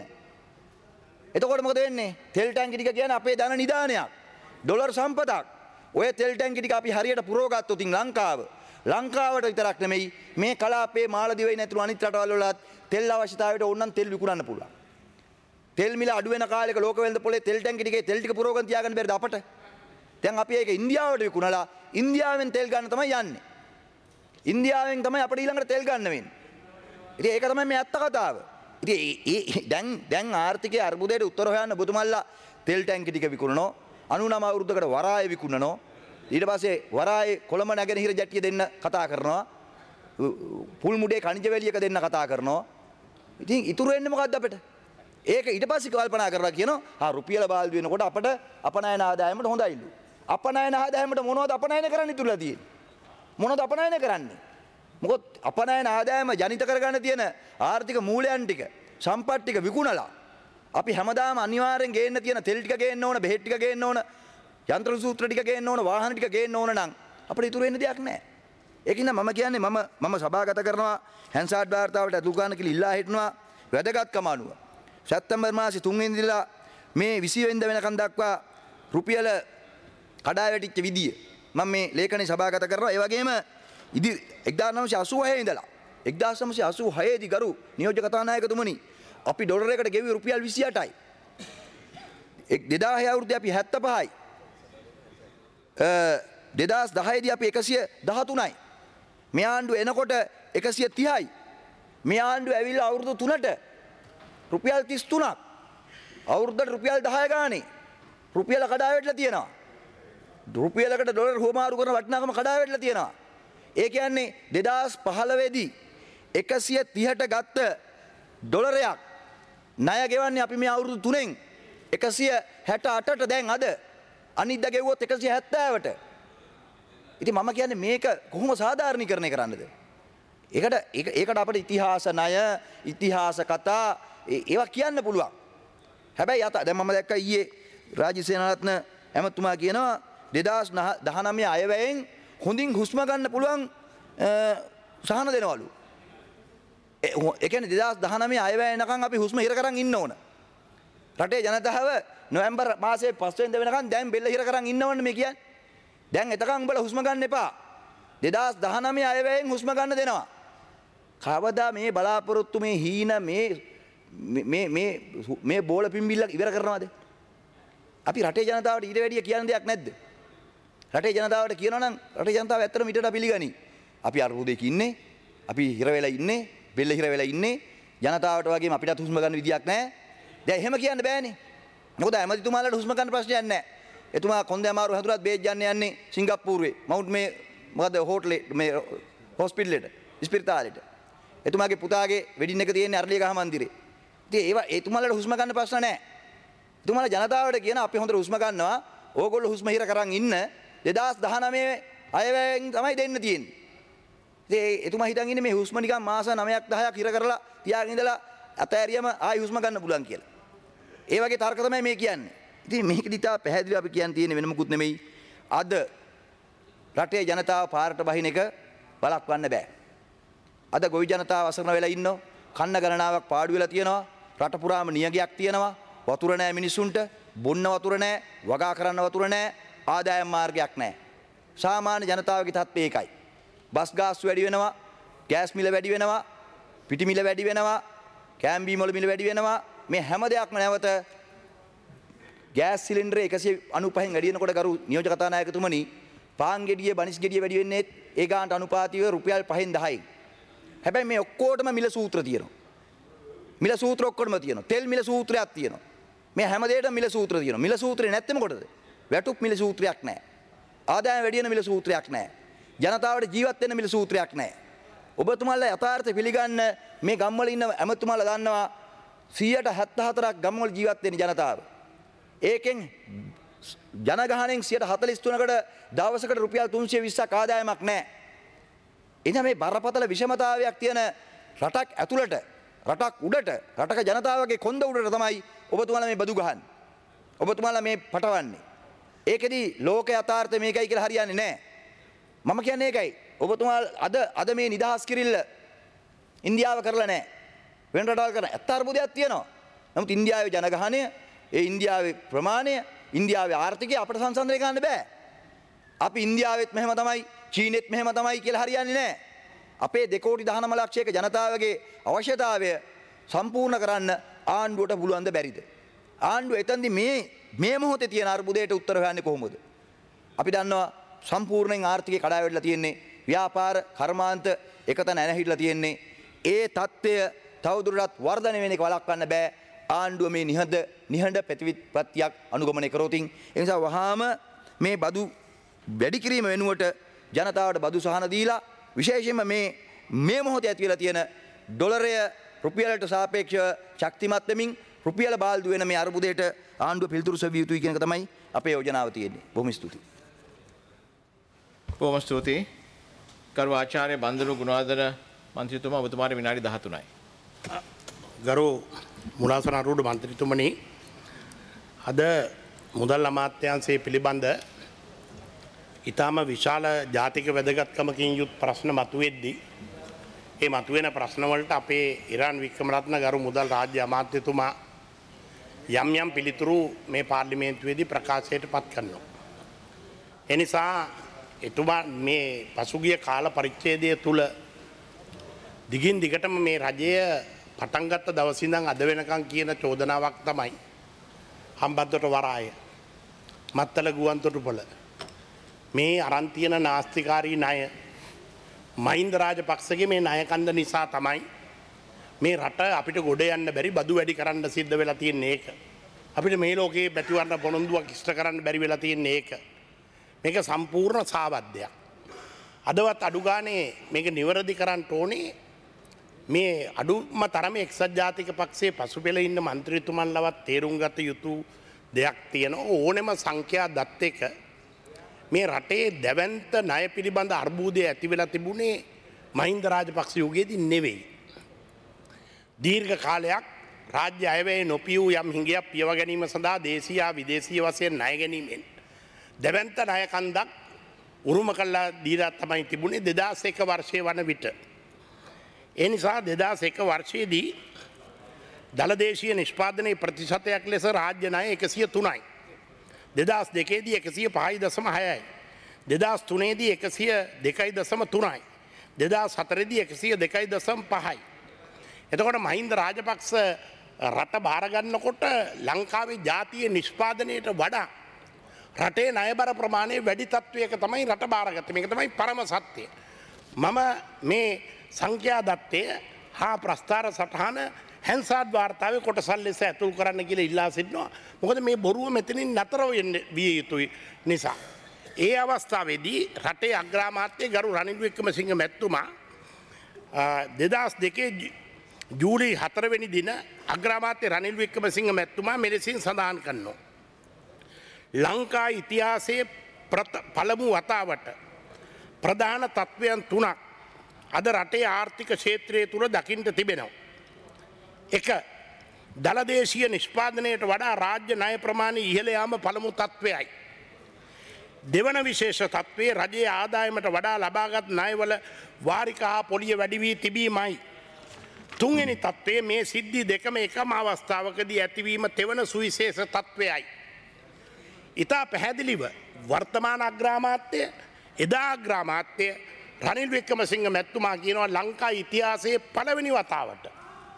එතකොට මොකද වෙන්නේ? තෙල් ටැංකි ටික කියන්නේ අපේ ධන නිධානයක්. ඩොලර් සම්පතක්. ඔය තෙල් ටැංකි ටික අපි හරියට පුරවගත්තොත් ලංකාව ලංකාවට විතරක් නෙමෙයි මේ කලාපයේ මාලදිවයින ඇතුළු අනිත් රටවල් වලත් තෙල් අවශ්‍යතාවයට ඕනනම් තෙල් විකුණන්න පුළුවන්. තෙල් මිල අඩු වෙන කාලෙක ලෝක වෙළඳ පොලේ තෙල් ටැංකි ටිකේ තෙල් ටික පුරවගෙන තියාගන්න බැරිද අපට? දැන් අපි ඒක ඉන්දියාවට විකුණලා ඉන්දියාවෙන් තෙල් ගන්න තමයි යන්නේ. ඉන්දියාවෙන් තමයි අපිට ඊළඟට තෙල් ගන්න වෙන්නේ. ඉතින් ඒක තමයි මේ ඇත්ත කතාව. ඉතින් දැන් දැන් ආර්ථිකයේ අර්බුදයට උත්තර හොයන්න ඔබතුමාලා තෙල් ටැංකි ටික විකුණනවා. අනූනම අවුරුද්දකට වරාය විකුණනවා. ඊට පස්සේ වරායේ කොළඹ නැගෙනහිර ජැටිය දෙන්න කතා කරනවා. පුල් මුඩේ කණිජ වැලියක දෙන්න කතා කරනවා. ඉතින් ඉතුරු වෙන්නේ මොකද්ද අපිට? ඒක ඊට පස්සේ කල්පනා කරලා කියනවා ආ රුපියල බාල්දු වෙනකොට අපට අපනයන ආදායමට හොඳයිලු. අපනයන ආදායමට මොනවද අපනයන කරන්න ඉතුරුලා තියෙන්නේ? මොනවද අපනයන කරන්නේ? මොකද අපනයන ආදායම ජනිත කරගන්න තියෙන ආර්ථික මූලයන් ටික සම්පත් ටික විකුණලා අපි හැමදාම අනිවාර්යෙන් ගේන්න තියෙන තෙල් ටික ගේන්න ඕන, බෙහෙත් ටික ගේන්න ඕන, යන්ත්‍ර සූත්‍ර ටික ගේන්න ඕන, වාහන ටික ගේන්න ඕන නම් අපිට ඉතුරු වෙන්න දෙයක් නැහැ. ඒකින්ද මම කියන්නේ මම මම සභාගත කරනවා හැන්සාඩ් වාර්තාවට ඇතුළු කරන්න කියලා ඉල්ලා හිටනවා වැදගත්කම අනුව. සැප්තැම්බර් මාසේ තුන් වෙනිදා මේ විසි වෙනිදා වෙනකන් දක්වා රුපියල කඩා වැටිච්ච විදිය මම මේ ලේඛනයේ සභාගත කරනවා. ඒ වගේම ඉදි එක්දාස් නවසිය අසූ හය ඉඳලා එක්දාස් නවසිය අසූ හය දී ගරු නියෝජ්‍ය කතානායකතුමනි අපි ඩොලරයකට ගෙවි රුපියල් විසි අටයි. දෙදාහය අවුරුද්දේ අපි හැත්තෑ පහයි. දෙදාස් දහය දී අපි එකසිය දහතුනයි. මේ ආණ්ඩුව එනකොට එකසිය තිහයි. මේ ආණ්ඩුව ඇවිල්ලා අවුරුදු තුනට රුපියල් තිස් තුනක්. අවුරුද්දට රුපියල් දහය ගානේ රුපියල කඩා වැටලා තියෙනවා. රුපියලකට ඩොලර් හුවමාරු කරන වටිනාකම කඩා වැටලා තියෙනවා. ඒ කියන්නේ දෙදාස් පහළොව දී එකසිය තිහට ගත්ත ඩොලරයක් ණය ගෙවන්නේ අපි මේ අවුරුදු තුනෙන් එකසිය හැට අටට දැන් අද අනිද්දා ගෙවුවොත් එකසිය හැත්තෑවට. ඉතින් මම කියන්නේ මේක කොහොම සාධාරණීකරණය කරන්නද? ඒකට ඒකට අපිට ඉතිහාස ණය, ඉතිහාස කතා ඒවා කියන්න පුළුවන්. හැබැයි අත දැන් මම දැක්කා ඊයේ රාජ්‍ය සේනාරත්න ඇමතුමා කියනවා දෙදාස් දහනවය අයවැයෙන් හොඳින් හුස්ම ගන්න පුළුවන් සහන දෙනවලු. ඒ කියන්නේ දෙදාස් දහනවය අයවැය වෙනකන් අපි හුස්ම හිර කරන් ඉන්න ඕන. රටේ ජනතාව නොවැම්බර් මාසයේ පස් වෙනිදා වෙනකන් දැන් බෙල්ල හිර කරන් ඉන්නවන්නේ මේ කියන්නේ. දැන් එතකන් උඹලා හුස්ම ගන්න එපා. දෙදාස් දහනවය අයවැයෙන් හුස්ම ගන්න දෙනවා. කවදා මේ බලාපොරොත්තු මේ හීන මේ මේ මේ මේ බෝල පිම්බිල්ල ඉවර කරනවද? අපි රටේ ජනතාවට ඊට වැඩිය කියන්න දෙයක් නැද්ද? රටේ ජනතාවට කියනවා නම් රටේ ජනතාව ඇත්තටම ඊටට පිළිගනි. අපි අරුදේක ඉන්නේ. අපි හිර වෙලා ඉන්නේ. බෙල්ල හිර වෙලා ඉන්නේ. ජනතාවට වගේම අපිටත් හුස්ම ගන්න විදියක් නැහැ. දැන් එහෙම කියන්න බෑනේ. මොකද ඇමතිතුමාලාට හුස්ම ගන්න ප්‍රශ්නයක් නැහැ. එතුමා කොන්දේ අමාරු හැදුරත් බේත් යන්න යන්නේ සිංගප්පූරුවේ. මවුන්ට් මේ මොකද හෝටලේ මේ හොස්පිටලෙට, ස්පිරිතාලෙට. එතුමාගේ පුතාගේ වෙඩින් එක තියෙන්නේ අරලියගහ මන්දිරේ. ඉතින් ඒවා එතුමාලාට හුස්ම ගන්න ප්‍රශ්න නැහැ. එතුමාලා ජනතාවට කියන අපි හොඳට හුස්ම ගන්නවා. ඕගොල්ලෝ හුස්ම හිර කරන් ඉන්න දෙදාස් දහනවය අයවැයෙන් තමයි දෙන්න තියෙන්නේ. ඉතින් එතුමා හිතන් ඉන්නේ මේ හුස්ම නිකන් මාස නවයක් දහයක් හිර කරලා තියාගෙන ඉඳලා අතෑරියම ආයි හුස්ම ගන්න පුළුවන් කියලා. ඒ වගේ තර්ක තමයි මේ කියන්නේ. ඉතින් මේකෙදි තා පැහැදිලිව අපි කියන්න තියෙන්නේ වෙන මොකුත් නෙමෙයි. අද රටේ ජනතාව පාරට බහින එක බලක්වන්න බෑ. අද ගොවි ජනතාව අසරණ වෙලා ඉන්නෝ. කන්න ගණනාවක් පාඩු වෙලා තියෙනවා. රට පුරාම නියගයක් තියෙනවා. වතුර නැහැ මිනිසුන්ට. බොන්න වතුර නැහැ. වගා කරන්න වතුර නැහැ. ආදායම් මාර්ගයක් නැහැ. සාමාන්‍ය ජනතාවගේ තත්ත්වය ඒකයි. බස් ගාස්තු වැඩි වෙනවා. ගෑස් මිල වැඩි වෙනවා. පිටි මිල වැඩි වෙනවා. කෑම්බීම් වල මිල වැඩි වෙනවා. මේ හැම දෙයක්ම නැවත ගෑස් සිලින්ඩර් එකසිය අනූපහෙන් වැඩි වෙනකොට ගරු නියෝජ්‍ය කතානායකතුමනි පාන් ගෙඩිය බනිස් ගෙඩිය වැඩි වෙන්නේ ඒ ගානට අනුපාතීව රුපියල් පහෙන් දහයෙන්. හැබැයි මේ ඔක්කොටම මිල සූත්‍ර තියෙනවා. මිල සූත්‍ර ඔක්කොටම තියෙනවා. තෙල් මිල සූත්‍රයක් තියෙනවා. මේ හැම දෙයකටම මිල සූත්‍ර තියෙනවා. මිල සූත්‍රේ නැත්තේ මොකටද? වැටුප් මිල සූත්‍රයක් නැහැ. ආදායම් වැඩි වෙන මිල සූත්‍රයක් නැහැ. ජනතාවට ජීවත් වෙන්න මිල සූත්‍රයක් නැහැ. ඔබතුමාලා යථාර්ථය පිළිගන්න මේ ගම්වල ඉන්න ඇමතුමාලා දන්නවා සියයට හැත්තෑ හතරක් ගම්වල ජීවත් වෙන ජනතාව. ඒකෙන් ජනගහණයෙන් සියයට හතළිස් තුනකට දවසකට රුපියල් තුන්සිය විස්සක් ආදායමක් නැහැ. එනිසා මේ බරපතල විෂමතාවයක් තියෙන රටක් ඇතුළට රටක් උඩට රටක ජනතාවගේ කොන්ද උඩට තමයි ඔබතුමාලා මේ බදු ගහන්නේ. ඔබතුමාලා මේ පටවන්නේ. ඒකෙදි ලෝක යථාර්ථය මේකයි කියලා හරියන්නේ නැහැ. මම කියන්නේ ඒකයි. ඔබතුමාලා අද අද මේ නිදහස් කිරිල්ල ඉන්දියාව කරලා නැහැ. වෙන රටවල් කරන ඇත්ත අර්බුදයක් තියෙනවා. නමුත් ඉන්දියාවේ ජනගහනය, ඒ ඉන්දියාවේ ප්‍රමාණය, ඉන්දියාවේ ආර්ථිකය අපිට සංසන්දනය කරන්න බෑ. අපි ඉන්දියාවෙත් මෙහෙම තමයි, චීනෙත් මෙහෙම තමයි කියලා හරියන්නේ නැහැ. අපේ දෙකෝටි දහනව ලක්ෂයක ජනතාවගේ අවශ්‍යතාවය සම්පූර්ණ කරන්න ආණ්ඩුවට පුළුවන්ද බැරිද? ආණ්ඩුව එතෙන්දි මේ මේ මොහොතේ තියෙන අර්බුදයට උත්තර හොයන්නේ කොහොමද? අපි දන්නවා සම්පූර්ණයෙන් ආර්ථිකය කඩා වැටලා තියෙන්නේ. ව්‍යාපාර කර්මාන්ත එකතැන නැහැහිටලා තියෙන්නේ. ඒ தත්ත්වය තවදුරටත් වර්ධනය වෙන එක වළක්වන්න බෑ. ආණ්ඩුව මේ නිහඬ නිහඬ ප්‍රතිපත්තියක් අනුගමනය කරොතින් ඒ නිසා වහාම මේ බදු වැඩි කිරීම වෙනුවට ජනතාවට බදු සහන දීලා විශේෂයෙන්ම මේ මේ මොහොතේ ඇති වෙලා තියෙන ඩොලරය රුපියලට සාපේක්ෂව ශක්තිමත් වෙමින් රුපියල බාල්දු වෙන මේ අර්බුදයට ආණ්ඩුව පිළිතුරු සෙවිය යුතුයි කියන එක තමයි අපේ යෝජනාව තියෙන්නේ. බොහොම ස්තුතියි. බොහොම ස්තුතියි. ගරු ආචාර්ය බන්දුරු ගුණවර්ධන මන්ත්‍රීතුමා ඔබතුමාට විනාඩි දහතුනයි. ගරු මුලාසන අරූඪ මන්ත්‍රීතුමනි, අද මුදල් අමාත්‍යාංශය පිළිබඳ ඊටම විශාල ජාතික වැදගත්කමකින් යුත් ප්‍රශ්න මතුවෙද්දී ඒ මතුවෙන ප්‍රශ්න වලට අපේ ඉරාන් වික්‍රමරත්න ගරු මුදල් රාජ්‍ය අමාත්‍යතුමා යම් යම් පිළිතුරු මේ පාර්ලිමේන්තුවේදී ප්‍රකාශයට පත් කරනවා. ඒ නිසා එතුමා මේ පසුගිය කාල පරිච්ඡේදය තුල දිගින් දිගටම මේ රජය පටන් ගත්ත දවසේ ඉඳන් අද වෙනකන් කියන චෝදනාවක් තමයි හම්බන්තොට වරාය, මත්තල ගුවන්තොටුපොළ මේ අරන් තියෙන නාස්තිකාරී ණය මහින්ද රාජපක්ෂගේ මේ ණය කන්ද නිසා තමයි මේ රට අපිට ගොඩ යන්න බැරි බදු වැඩි කරන්න සිද්ධ වෙලා තියෙන්නේ. ඒක අපිට මේ ලෝකේ බැතිවරණ පොරොන්දුවක් ඉෂ්ට කරන්න බැරි වෙලා තියෙන්නේ. ඒක මේක සම්පූර්ණ සාවද්දයක්. අදවත් අඩු ගානේ මේක නිවැරදි කරන්න ඕනේ. මේ අඩුම තරමේ එක්සත් ජාතික පක්ෂයේ පසුපෙළ ඉන්න മന്ത്രിතුමන්ලවත් තේරුම් ගත යුතු දෙයක් තියෙනවා. ඕනෙම සංඛ්‍යා දත් එක මේ රටේ දැවැන්ත ණය පිළිබඳ අර්බුදය ඇති වෙලා තිබුණේ මහින්ද රාජපක්ෂ යුගයේදී නෙවෙයි. දීර්ඝ කාලයක් රාජ්‍ය අයවැය නොපියූ යම් හිඟයක් පියව ගැනීම සඳහා දේශීය විදේශීය වශයෙන් ණය ගැනීමෙන් දැවැන්ත ණය කන්දක් උරුම කළා දීලා තමයි තිබුණේ දෙදාස් එක වර්ෂයේ වන විට. ඒ නිසා දෙදාස් එක වර්ෂයේදී දළදේශීය නිෂ්පාදනයේ ප්‍රතිශතයක් ලෙස රාජ්‍ය ණය එකසිය තුනයි. දෙදාස් දෙකේදී එකසිය පහයි දශම හයයි. දෙදාස් තුනේදී එකසිය දෙකයි දශම තුනයි. දෙදාස් හතරේදී එකසිය දෙකයි දශම පහයි. එතකොට මහින්ද රාජපක්ෂ රට බාර ගන්නකොට ලංකාවේ ජාතිය නිෂ්පාදනයට වඩා රටේ ණයබර ප්‍රමාණය වැඩි තත්වයක තමයි රට බාරගත්තේ. මේක තමයි පරම සත්‍යය. මම මේ සංඛ්‍යා දත්තය හා ප්‍රස්ථාර සටහන හැන්සාඩ් වාර්තාවේ කොටසක් ලෙස ඇතුල් කරන්න කියලා ඉල්ලා සිටිනවා. මොකද මේ බොරුව මෙතනින් නතර වෙන්න විය යුතුයි නිසා. ඒ අවස්ථාවේදී රටේ අග්‍රාමාත්‍ය ගරු රනිල් වික්‍රමසිංහ මැතිතුමා දෙදාස් දෙකේ ජූලි හතරවෙනි දින අග්‍රාමාත්‍ය රනිල් වික්‍රමසිංහ මැතිතුමා මෙලෙසින් සඳහන් කරනවා. ලංකා ඉතිහාසයේ පළමු වතාවට ප්‍රධාන තත්ත්වයන් තුනක් අද රටේ ආර්ථික ක්ෂේත්‍රයේ තුල දකින්න තිබෙනවා. එක, දළදේශීය නිෂ්පාදනයට වඩා රාජ්‍ය ණය ප්‍රමාණය ඉහළ යාම පළමු තත්ත්වයයි. දෙවන විශේෂ තත්ත්වයේ රජයේ ආදායමට වඩා ලබාගත් ණයවල වාරික හා පොලිය වැඩි වී තිබීමයි. තුන්වෙනි තත්ත්වයේ මේ සිද්ධි දෙකම එකම අවස්ථාවකදී ඇතිවීම තෙවන සුවිශේෂ තත්ත්වයයි. ඉතා පැහැදිලිව වර්තමාන අග්‍රාමාත්‍ය එදා අග්‍රාමාත්‍ය රනිල් වික්‍රමසිංහ මැතිතුමා කියනවා ලංකා ඉතිහාසයේ පළවෙනි වතාවට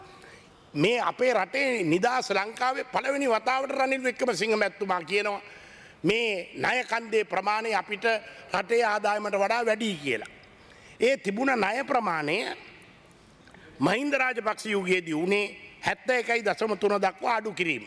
මේ අපේ රටේ නිදහස් ලංකාවේ පළවෙනි වතාවට රනිල් වික්‍රමසිංහ මැතිතුමා කියනවා මේ ණය කන්දේ ප්‍රමාණය අපිට රටේ ආදායමට වඩා වැඩි කියලා. ඒ තිබුණ ණය ප්‍රමාණය මහින්ද රාජපක්ෂ යුගයේදී උනේ හැත්තෑ එකයි දශම තුන දක්වා අඩු කිරීම.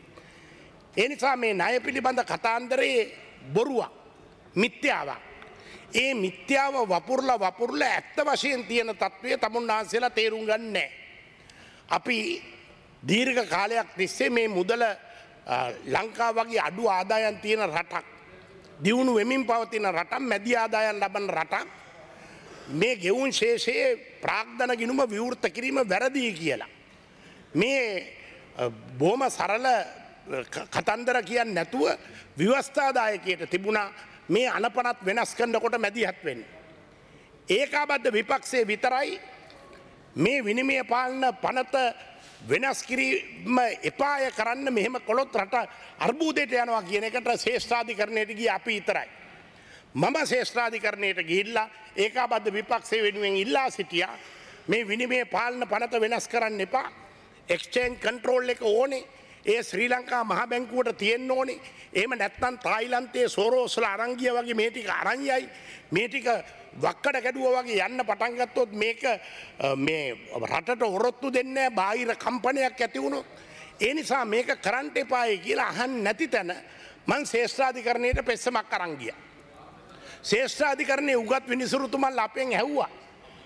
ඒ නිසා මේ ණය පිළිබඳ කතාන්දරේ බොරුවක්, මිත්‍යාවක්. ඒ මිත්‍යාව වපුරලා වපුරලා ඇත්ත වශයෙන් තියෙන තත්වය තමුන්නාන්සේලා තේරුම් ගන්නේ නැහැ. අපි දීර්ඝ කාලයක් තිස්සේ මේ මුදල ලංකාව වගේ අඩු ආදායම් තියෙන රටක්, දියුණු වෙමින් පවතින රටක්, මැදි ආදායම් ලබන රටක් මේ ගෙවුන් ශේෂයේ ප්‍රාග්ධන ගිණුම විවෘත කිරීම වැරදි කියලා. මේ බොහොම සරල කතන්දර කියන්නේ නැතුව ව්‍යවස්ථාදායකයට තිබුණා මේ අනපනත් වෙනස් කරනකොට මැදිහත් වෙන්න. ඒකාබද්ධ විපක්ෂයේ විතරයි මේ විනිමය පාලන පනත වෙනස් කිරීම එපාය කරන්න මෙහෙම කළොත් රට අර්බුදයට යනවා කියන එකට ශ්‍රේෂ්ඨාධිකරණයට ගිය අපි විතරයි. මම ශ්‍රේෂ්ඨාධිකරණයට ගිහිල්ලා ඒකාබද්ධ විපක්ෂය වෙනුවෙන් ඉල්ලා සිටියා මේ විනිමය පාලන පනත වෙනස් කරන්න එපා. එක්ස්චේන්ජ් කන්ට්‍රෝල් එක ඕනේ. ඒ ශ්‍රී ලංකා මහ බැංකුවට තියෙන්න ඕනේ. එහෙම නැත්නම් තායිලන්තයේ සෝරෝස්ලා අරන් ගියා වගේ මේ ටික අරන් යයි. මේ ටික වක්කඩ කැඩුවා වගේ යන්න පටන් ගත්තොත් මේක මේ රටට ඔරොත්තු දෙන්නේ නැහැ බාහිර කම්පනයක් ඇති වුණොත්. ඒ නිසා මේක කරන්න එපායි කියලා අහන්න නැති තැන මං ශ්‍රේෂ්ඨාධිකරණයට පෙස්සමක් අරන් ගියා. ශ්‍රේෂ්ඨාධිකරණයේ උගත් විනිසුරුතුමන් අපෙන් ඇහුවා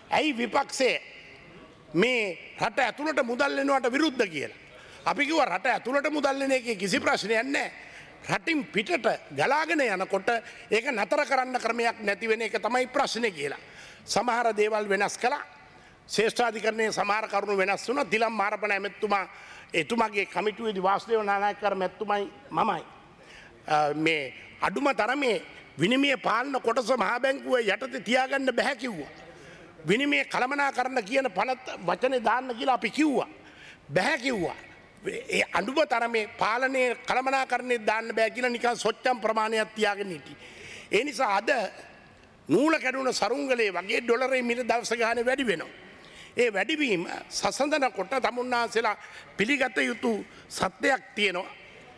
ඇයි විපක්ෂය මේ රට ඇතුළට මුදල් වෙනවට විරුද්ධ කියලා. අපි කිව්වා රට ඇතුළට මුදල් වෙන එකේ කිසි ප්‍රශ්නයක් නැහැ. රටින් පිටට ගලාගෙන යනකොට ඒක නතර කරන්න ක්‍රමයක් නැති වෙන එක තමයි ප්‍රශ්නේ කියලා. සමහර දේවල් වෙනස් කළා. ශ්‍රේෂ්ඨාධිකරණයේ සමහර කරුණු වෙනස් වුණා. තිලම් මාරපණ ඇමතුමා එතුමාගේ කමිටුවේදී වාසුදේව නානායකකර මැතිතුමයි මමයි මේ අඩුම තරමේ විනිමය පාලන කොටස මහ බැංකුවේ යටතේ තියාගන්න බෑ කිව්වා. විනිමය කළමනාකරණ කියන පනත වචනේ දාන්න කියලා අපි කිව්වා. බෑ කිව්වා. ඒ අඩුම තරමේ පාලනයේ කළමනාකරණේ දාන්න බෑ කියලා නිකන් සොච්චම් ප්‍රමාණයක් තියාගෙන හිටියේ. ඒ නිසා අද නූල කැඩුන සරුංගලේ වගේ ඩොලරේ මිල දවස ගානේ වැඩි වෙනවා. ඒ වැඩිවීම සසඳනකොට තමුන්නාන්සේලා පිළිගත යුතු සත්‍යයක් තියෙනවා.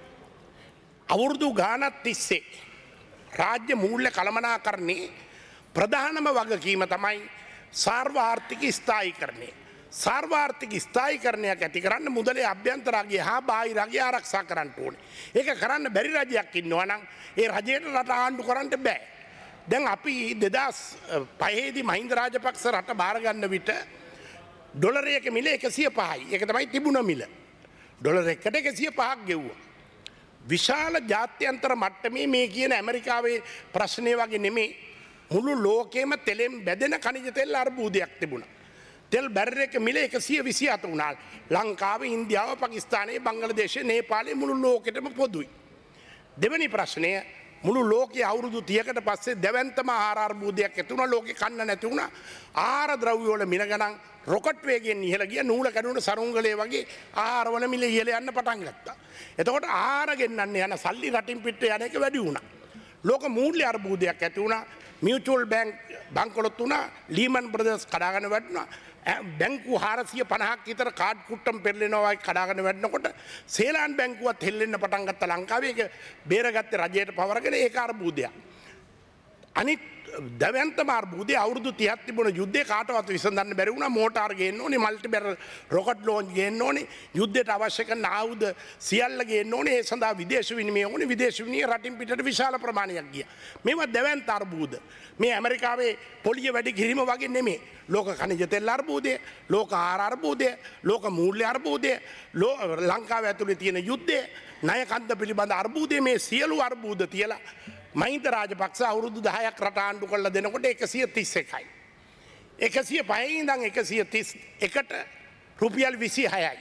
අවුරුදු ගානක් තිස්සේ රාජ්‍ය මූල්‍ය කළමනාකරණේ ප්‍රධානම වගකීම තමයි සාර්වාර්ථික ස්ථායීකරණය. සාර්වාර්ථික ස්ථායීකරණයක් ඇති කරන්න මුදලේ අභ්‍යන්තරාගය හා බාහිරාගය ආරක්ෂා කරන්න ඕනේ. ඒක කරන්න බැරි රජයක් ඉන්නවා නම් ඒ රජයට රට ආණ්ඩු කරන්න බෑ. දැන් අපි දෙදස් පහේදී මහින්ද රාජපක්ෂ රට බාර ගන්න විට ඩොලරයක මිල එකසිය පහයි. ඒක තමයි තිබුණ මිල. ඩොලර එකට එකසිය පහක් ගෙව්වා. විශාල ජාත්‍යන්තර මට්ටමේ මේ කියන ඇමරිකාවේ ප්‍රශ්නය වගේ නෙමේ මුළු ලෝකෙම තෙලෙන් බැදෙන කනිජ තෙල් අර්බුදයක් තිබුණා. තෙල් බැරර් එක මිල එකසිය විසි අට වුණා. ලංකාව, ඉන්දියාව, පාකිස්තානය, බංග්ලාදේශය, නේපාලය මුළු ලෝකෙටම පොදුයි. දෙවැනි ප්‍රශ්නය මුළු ලෝකයේ අවුරුදු තිහකට පස්සේ දැවැන්තම ආහාර අර්බුදයක් ඇති වුණා. ලෝකෙ කන්න නැති වුණා. ආහාර ද්‍රව්‍ය වල මිල ගණන් රොකට් වේගයෙන් ඉහළ ගිය නූල කැඩුණු සරුංගලේ වගේ ආහාරවල මිල ඉහළ යන්න පටන් ගත්තා. එතකොට ආහාර ගෙන්නන්න යන සල්ලි රටින් පිට යන එක වැඩි වුණා. ලෝක මූල්‍ය අර්බුදයක් ඇති වුණා. මියුචුවල් බැංක් බංකොලොත් වුණා. ලීමන් බ්‍රදර්ස් කඩාගෙන වැටුණා. බැංකු හාරසිය පනහක් විතර කාඩ් කුට්ටම් පෙරලෙනවා වගේ කඩාගෙන වැටෙනකොට සේලාන් බැංකුවත් හෙල්ලෙන්න පටන් ගත්තා ලංකාවේ. ඒක බේරගත්තේ රජයට පවරගෙන ඒක අර්බුදයක්. අනිත් දැවැන්තම අර්බුදය අවුරුදු තිහක් තිබුණ යුද්ධේ කාටවත් විසඳන්න බැරි වුණා. මෝටාර් ගේන්න ඕනේ, මල්ටි බැරල් රොකට් ලෝන්ච් ගේන්න ඕනේ, යුද්ධයට අවශ්‍ය කරන ආයුධ සියල්ල ගේන්න ඕනේ. ඒ සඳහා විදේශ විනිමය ඕනේ. විදේශ විනිමය රටින් පිටට විශාල ප්‍රමාණයක් ගියා. මේවා දැවැන්ත අර්බුද. මේ ඇමරිකාවේ පොලිය වැඩි කිරීම වගේ නෙමෙයි. ලෝක khනිජ තෙල් අර්බුදය, ලෝක ආහාර අර්බුදය, ලෝක මූල්‍ය අර්බුදය, ලංකාව ඇතුලේ තියෙන යුද්ධය, ණය කන්ද පිළිබඳ අර්බුදය, මේ සියලු අර්බුද තියලා මහින්ද රාජපක්ෂ අවුරුදු දහයක් රට ආණ්ඩු කරලා දෙනකොට එකසිය තිස් එකයි. එකසිය පහේ ඉඳන් එකසිය තිස් එකට රුපියල් විසි හයයි.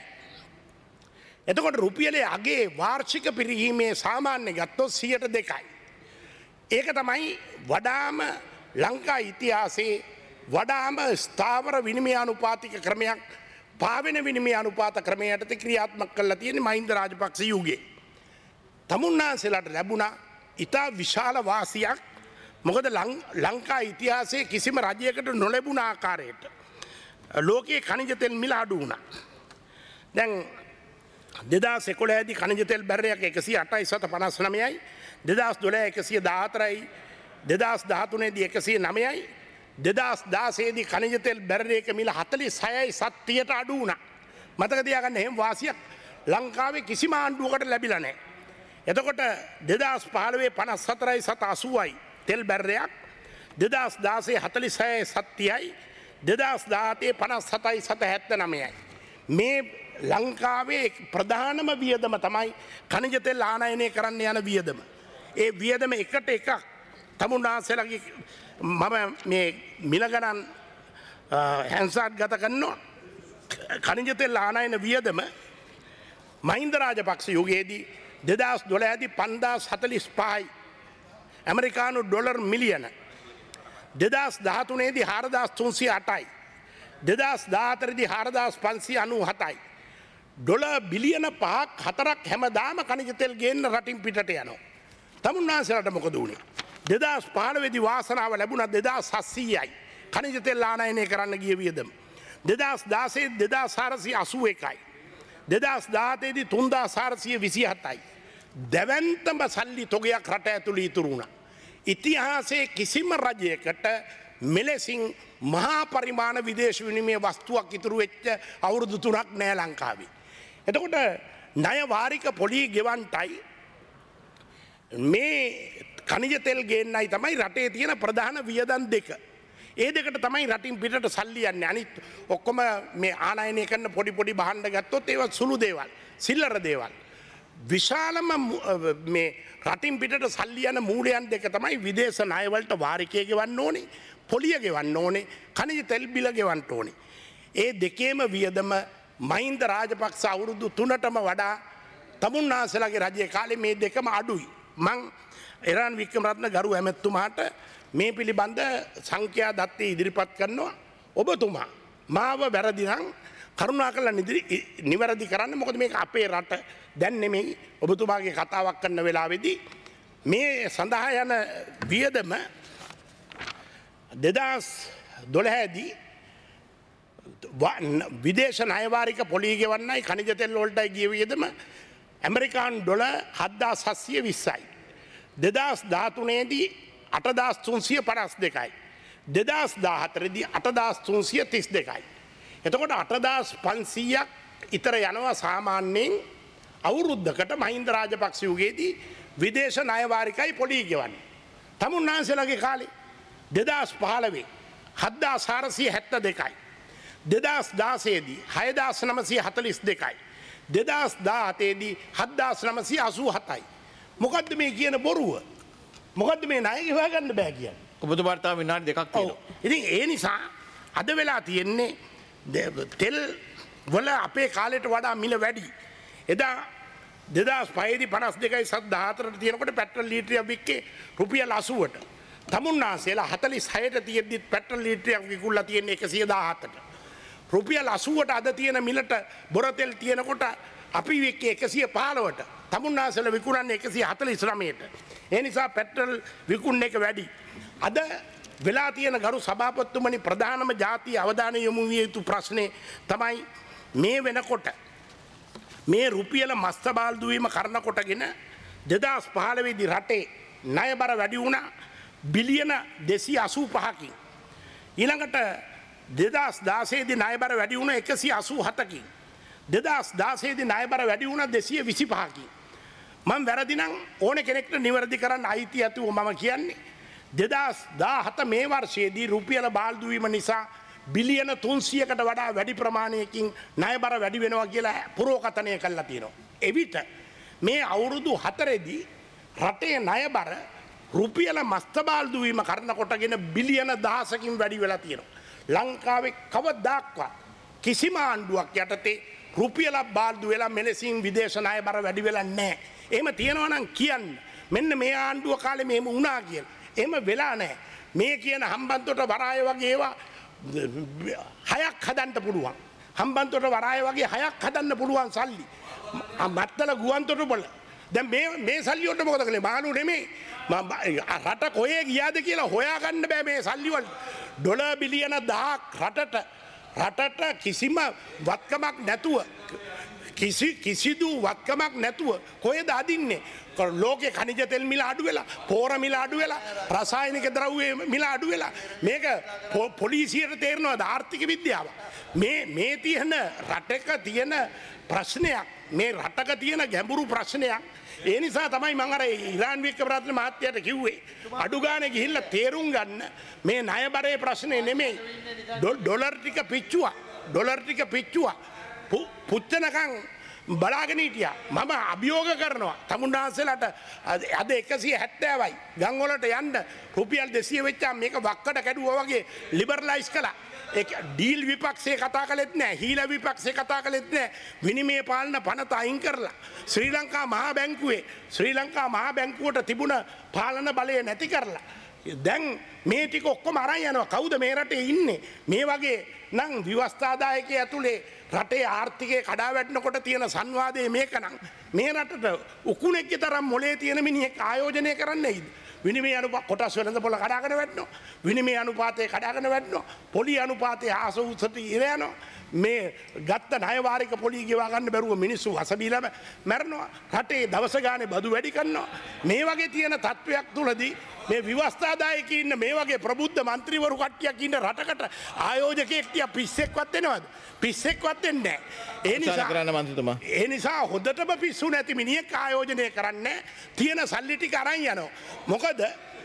එතකොට රුපියලේ අගේ වාර්ෂික පිරිහීමේ සාමාන්‍ය ගත්තොත් සියයට දෙකයි. ඒක තමයි වඩාම ලංකා ඉතිහාසයේ වඩාම ස්ථාවර විනිමය අනුපාතික ක්‍රමයක් පාවෙන විනිමය අනුපාත ක්‍රමයට ක්‍රියාත්මක කරලා තියෙන්නේ මහින්ද රාජපක්ෂ යුගයේ. තමුන්නාන්සේලාට ලැබුණා ඉතා විශාල වාසියක්. මොකද ලංකා ඉතිහාසයේ කිසිම රජයකට නොලැබුණ ආකාරයට ලෝකයේ khනිජ තෙල් මිල අඩු වුණා. දැන් දෙදහස් එකොළහ දී khනිජ තෙල් බැරරයක් එකසිය අටයි සත පනස් නවයයි, දෙදහස් දොළහ එකසිය දාහතරයි, දෙදහස් දහතුනේ දී එකසිය නවයයි, දෙදහස් දාසය දී khනිජ තෙල් බැරරයක මිල හතළිස් හයයි සත්තියට අඩු වුණා. මතක තියාගන්න එහෙම වාසියක් ලංකාවේ කිසිම ආණ්ඩුවකට ලැබිලා නැහැ. එතකොට දෙදහස් පහළොවේ පනස් හතරයි සත අසූවයි තෙල් බැරරයක්, දෙදහස් දාසය හතළිස් හයයි සත්තියයි, දෙදහස් දාහතේ පනස් හතයි සත හැත්තනවයයි. මේ ලංකාවේ ප්‍රධානම වියදම තමයි khනිජ තෙල් ආනයනය කරන්න යන වියදම. ඒ වියදම එකට එකක් තමුන්නාන්සේලාගේ මම මේ මිල ගණන් හැන්සාට් ගත කරනවා. khනිජ තෙල් ආනයන වියදම මහින්ද රාජපක්ෂ යුගයේදී දෙදහස් දොළහ දී පන්දාස් හතළිස් පහයි ඇමරිකානු ඩොලර් මිලියන, දෙදහස් දහතුනේ දී හාරදාස් තුන්සිය අටයි, දෙදහස් දාහතර දී හාරදාස් පන්සිය අනූ හතයි. ඩොලර් බිලියන පහක් හතරක් හැමදාම khනිජ තෙල් ගේන්න රටින් පිටට යනවා. තමුන්නාන්සේලාට මොකද වුනේ? දෙදහස් පහළොව දී වාසනාව ලැබුණා දෙදහස් හත්සීයයි khනිජ තෙල් ආනයනය කරන්න ගිය වියදම. දෙදහස් දාසය දෙදහස් හාරසිය අසූ එකයි. දෙදහස් දාහතේ දී තුන්දාස් හාරසිය විසි හතයි. දැවැන්තම සල්ලි තොගයක් රට ඇතුළේ ඉතුරු වුණා. ඉතිහාසයේ කිසිම රජයකට මෙලෙසින් මහා පරිමාණ විදේශ විනිමය වස්තුවක් ඉතුරු වෙච්ච අවුරුදු තුනක් නෑ ලංකාවේ. එතකොට ණය වාරික පොලී ගෙවන්ටයි මේ khනිජ තෙල් ගේන්නයි තමයි රටේ තියෙන ප්‍රධාන වියදම් දෙක. ඒ දෙකට තමයි රටින් පිටට සල්ලි යන්නේ. අනිත් ඔක්කොම මේ ආනයනය කරන පොඩි පොඩි භාණ්ඩ ගත්තොත් ඒවා සුළු දේවල්, සිල්ලර දේවල්. විශාලම මේ රටින් පිටට සල්ලි යන මූලයන් දෙක තමයි විදේශ ණය වලට වාරිකය ගෙවන්න ඕනේ, පොලිය ගෙවන්න ඕනේ, khනිජ තෙල් බිල ගෙවන්න ඕනේ. ඒ දෙකේම වියදම මහින්ද රාජපක්ෂ අවුරුදු තුනටම වඩා තමුන්නාන්සේලාගේ රජයේ කාලේ මේ දෙකම අඩුයි. මං එරාන් වික්‍රමරත්න ගරු ඇමැතුමාට මේ පිළිබඳ සංඛ්‍යා දත්තේ ඉදිරිපත් කරනවා. ඔබතුමා මාව වැරදි නම් කරුණාකරලා නිවැරදි කරන්න. මොකද මේක අපේ රට දැන් නෙමෙයි. ඔබතුමාගේ කතාවක් කරන වෙලාවේදී මේ සඳහා යන වියදම දෙදහස් දොළහ දී විදේශ ණය වාරික පොලිය ගෙවන්නයි khනිජ තෙල් වලටයි ගිය වියදම ඇමරිකානු ඩොලර් හත්දාස් හත්සිය විස්සයි. දෙදහස් දහතුනේ දී අටදාස් තුන්සිය පනස් දෙකයි. දෙදහස් දාහතර දී අටදාස් තුන්සිය තිස් දෙකයි. එතකොට අටදාස් පන්සීයක් ඉතර යනවා සාමාන්‍යයෙන් අවුරුද්දකට මහින්ද රාජපක්ෂ යුගයේදී විදේශ ණය වාරිකයි පොලිය ගෙවන්නේ. තමුන්නාන්සේලාගේ කාලේ දෙදහස් පහළොව හත්දාස් හාරසිය හැත්තෑ දෙකයි. දෙදහස් දාසය දී හයදාස් නවසිය හතළිස් දෙකයි. දෙදහස් දාහතේ දී හත්දාස් නවසිය අසූ හතයි. මොකද්ද මේ කියන බොරුව? මොකද්ද මේ ණය ගෙවා ගන්න බෑ කියන්නේ? ඔබතුමාට තව විනාඩි දෙකක් තියෙනවා. ඉතින් ඒ නිසා අද වෙලා තියෙන්නේ තෙල් වල අපේ කාලයට වඩා මිල වැඩි. එදා දෙදහස් පහේ දී පනස් දෙකයි දහහතරට තියෙනකොට පෙට්‍රල් ලීටරයක් වික්කේ රුපියල් අසූවට. තමුන්නාන්සේලා හතළිස් හයට තියෙද්දිත් පෙට්‍රල් ලීටරයක් විකුණලා තියෙන්නේ එකසිය දාහතට. රුපියල් අසූවට අද තියෙන මිලට බොරතෙල් තියෙනකොට අපි වික්කේ එකසිය පහළොවට. තමුන්නාන්සේලා විකුණන්නේ එකසිය හතළිස් නවයට. ඒ නිසා පෙට්‍රල් විකුණන එක වැඩි. අද වෙලා තියෙන ගරු සභාපතිතුමනි ප්‍රධානම ජාතිය අවධානය යොමු විය යුතු ප්‍රශ්නේ තමයි මේ වෙනකොට මේ රුපියල මස්තබාල්දු වීම කරන කොටගෙන දෙදහස් පහළොව දී රටේ ණය බර වැඩි වුණා බිලියන දෙසිය අසූ පහකින්. ඊළඟට දෙදහස් දාසය දී ණය බර වැඩි වුණා එකසිය අසූ හතකින්. දෙදහස් දාසය දී ණය බර වැඩි වුණා දෙසිය විසි පහකින්. මම වැරදි නම් ඕනේ කෙනෙක්ට නිවැරදි කරන්න අයිතිය ඇතුව මම කියන්නේ දෙදහස් දාහත මේ වර්ෂයේදී රුපියල බාල්දු වීම නිසා බිලියන තුන්සියකට වඩා වැඩි ප්‍රමාණයකින් ණය බර වැඩි වෙනවා කියලා පුරෝකථනය කළා තියෙනවා. එවිට මේ අවුරුදු හතරේදී රටේ ණය බර රුපියල මස්තබාල්දු වීම කරන කොටගෙන බිලියන දහසකින් වැඩි වෙලා තියෙනවා. ලංකාවේ කවදාක්වත් කිසිම ආණ්ඩුවක් යටතේ රුපියලක් බාල්දු වෙලා මෙලෙසින් විදේශ ණය බර වැඩි වෙලා නැහැ. එහෙම තියෙනවා නම් කියන්න. මෙන්න මේ ආණ්ඩුව කාලේ මෙහෙම වුණා කියලා. එහෙම වෙලා නැහැ. මේ කියන හම්බන්තොට වරාය වගේ ඒවා හයක් හදන්න පුළුවන්. හම්බන්තොට වරාය වගේ හයක් හදන්න පුළුවන් සල්ලි. මත්තල ගුවන්තොටුපොළ. දැන් මේ මේ සල්ලි වලට මොකද කළේ? මාළු නෙමෙයි. රට කොහේ ගියාද කියලා හොයාගන්න බෑ මේ සල්ලි වල. ඩොලර් බිලියන දහයක් රටට රටට කිසිම වත්කමක් නැතුව කිසි කිසිදු වත්කමක් නැතුව කොහෙද අදින්නේ? ලෝකේ khනිජ තෙල් මිල අඩු වෙලා, පෝර මිල අඩු වෙලා, රසායනික ද්‍රව්‍ය මිල අඩු වෙලා. මේක පොලිසියට තේරෙනවද ආර්ථික විද්‍යාව? මේ මේ තියෙන රටක තියෙන ප්‍රශ්නයක්, මේ රටක තියෙන ගැඹුරු ප්‍රශ්නයක්. ඒ නිසා තමයි මම අර ඉරාන් වික්‍රමරත්න මහත්තයාට කිව්වේ අඩු ගානේ ගිහිල්ලා තේරුම් ගන්න මේ ණය බරේ ප්‍රශ්නේ නෙමෙයි. ඩොලර් ටික පිච්චුවා. ඩොලර් ටික පිච්චුවා. පුච්චනකම් බලාගෙන හිටියා. මම අභියෝග කරනවා තමුන්නාන්සේලාට අද එකසිය හැත්තෑවයි ගම් වලට යන්න රුපියල් දෙසිය වෙච්චාම මේක වක්කට කැඩුවා වගේ ලිබරලයිස් කළා. ඒක ඩීල් විපක්ෂේ කතා කළෙත් නැහැ, හීල විපක්ෂේ කතා කළෙත් නැහැ. විනිමය පාලන පනත අයින් කරලා ශ්‍රී ලංකා මහා බැංකුවේ ශ්‍රී ලංකා මහා බැංකුවට තිබුණ පාලන බලය නැති කරලා දැන් මේ ටික ඔක්කොම අරන් යනවා. කවුද මේ රටේ ඉන්නේ? මේ වගේ නම් ව්‍යවස්ථාදායකයේ ඇතුලේ රටේ ආර්ථිකය කඩා වැටෙනකොට තියෙන සංවාදයේ මේක නම් මේ රටට උකුණෙක්ගේ තරම් මොලේ තියෙන මිනිහෙක් ආයෝජනය කරන්නේයිද? විනිමය අනුපාත කොටස් වෙළඳපොළ කඩාගෙන වැටෙනවා. විනිමය අනුපාතය කඩාගෙන වැටෙනවා. පොලි අනුපාතය ආස උසට ඉර යනවා. මේ ගත්ත ණය වාරික පොලි ගෙවා ගන්න බැරුව මිනිස්සු වස බීලා මැරෙනවා. රටේ දවස ගානේ බදු වැඩි කරනවා. මේ වගේ තියෙන තත්වයක් තුලදී මේ විවස්ථාදායකී ඉන්න මේ වගේ ප්‍රබුද්ධ മന്ത്രിවරු කට්ටියක් ඉන්න රටකට ආයෝජකයෙක් තියා පිස්සෙක්වත් එනවද? පිස්සෙක්වත් එන්නේ නැහැ. ඒ නිසා කරන්න මන්ත්‍රීතුමා. ඒ නිසා හොදටම පිස්සු නැති මිනිහෙක් ආයෝජනය කරන්නේ තියෙන සල්ලි ටික අරන් යනවා. මොකද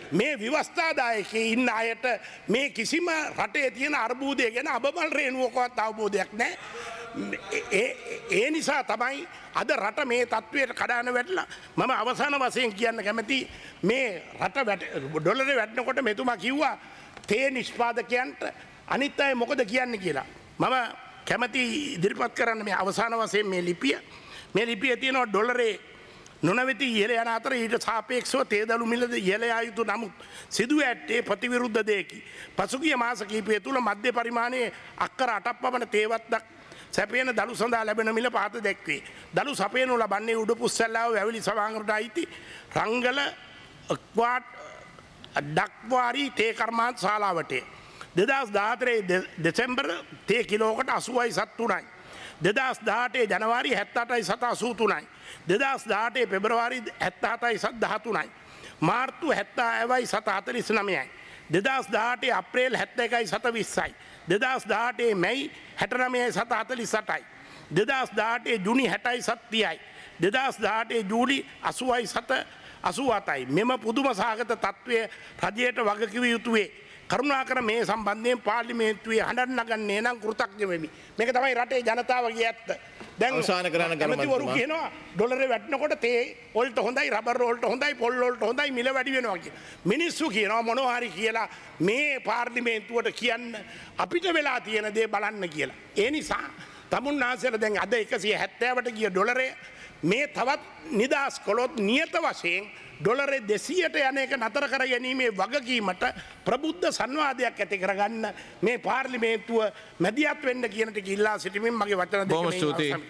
මේ විවස්ථාදායකයේ ඉන්න අයට මේ කිසිම රටේ තියෙන අර්බුදය ගැන අබමල් රේණුවකවත් අවබෝධයක් නැහැ. ඒ නිසා තමයි අද රට මේ තත්ත්වයට කඩාන වැටලා මම අවසාන වශයෙන් කියන්න කැමති මේ රට ඩොලරේ වැටෙනකොට මෙතුමා කිව්වා තේ නිෂ්පාදකයන්ට අනිත් අය මොකද කියන්නේ කියලා. මම කැමති ඉදිරිපත් කරන්න මේ අවසාන වශයෙන් මේ ලිපිය. මේ ලිපියේ තියෙනවා ඩොලරේ නොනවති ඉහළ යන අතර ඊට සාපේක්ෂව තේදළු මිලද ඉහළ යා යුතු නමුත් සිදු ඇත්තේ ප්‍රතිවිරුද්ධ දෙයකි. පසුගිය මාස කිහිපය තුළ මධ්‍ය පරිමාණයේ අක්කර අටක් පමණ තේවත්තක් සැපයන දළු සඳහා ලැබෙන මිල පහත දැක්වේ. දළු සපයනු ලබන්නේ උඩ පුස්සල්ලාව වැවිලි සවාංගරට අයිති රංගල ක්වාට් ඩක්වාරි තේ කර්මාන්ත ශාලාවටය. දෙදස් දාහතරේ දෙසැම්බර් තේ කිලෝකට අසුවයි සත් තුනයි. දෙදස් දාහටේ ජනවාරි හැත්තටයි සත අසූ තුනයි. දෙදස් දාහටේ පෙබරවාරි හැත්තහතයි සත් දහතුනයි. මාර්තු හැත්තා ඇවයි සත හතලිස් නමයයි. දෙදස් දාහටේ අප්‍රේල් හැත්ත එකයි සත විස්සයි. දෙදස් දාහටේ මැයි හැටනමයයි සත හතලිස් අටයි. දෙදස් දාහටේ ජුනි හැටයි සත්තියයි. දෙදස් දාහටේ ජූලි අසුවයි සත අසූ අතයි. මෙම පුදුම සාගත තත්ත්වය රජයට වගකිව යුතුවේ. කරුණාකර මේ සම්බන්ධයෙන් පාර්ලිමේන්තුවේ හඬන්න නගන්නේ නම් කෘතඥ වෙමි. මේක තමයි රටේ ජනතාවගේ ඇත්ත. දැන් අවසාන කරන්න ගරු කැමතිවරු මන්ත්‍රීතුමා. කියනවා ඩොලරේ වැටෙනකොට තේ වලට හොඳයි රබර් වලට හොඳයි පොල් වලට හොඳයි මිල වැඩි වෙනවා කියලා. මිනිස්සු කියනවා මොනවා හරි කියලා මේ පාර්ලිමේන්තුවට කියන්න අපිට වෙලා තියෙන දේ බලන්න කියලා. ඒ නිසා තමුන්නාන්සේලා දැන් අද එකසිය හැත්තෑවට ගිය ඩොලරය මේ තවත් නිදහස් කළොත් නියත වශයෙන් ඩොලරේ දෙසීයට යන එක නතර කර ගැනීමේ වගකීමට ප්‍රබුද්ධ සංවාදයක් ඇති කරගන්න මේ පාර්ලිමේන්තුව මැදිහත් වෙන්න කියන ටික ඉල්ලා සිටිමින් මගේ වචන දෙක බොහොම ස්තුතියි.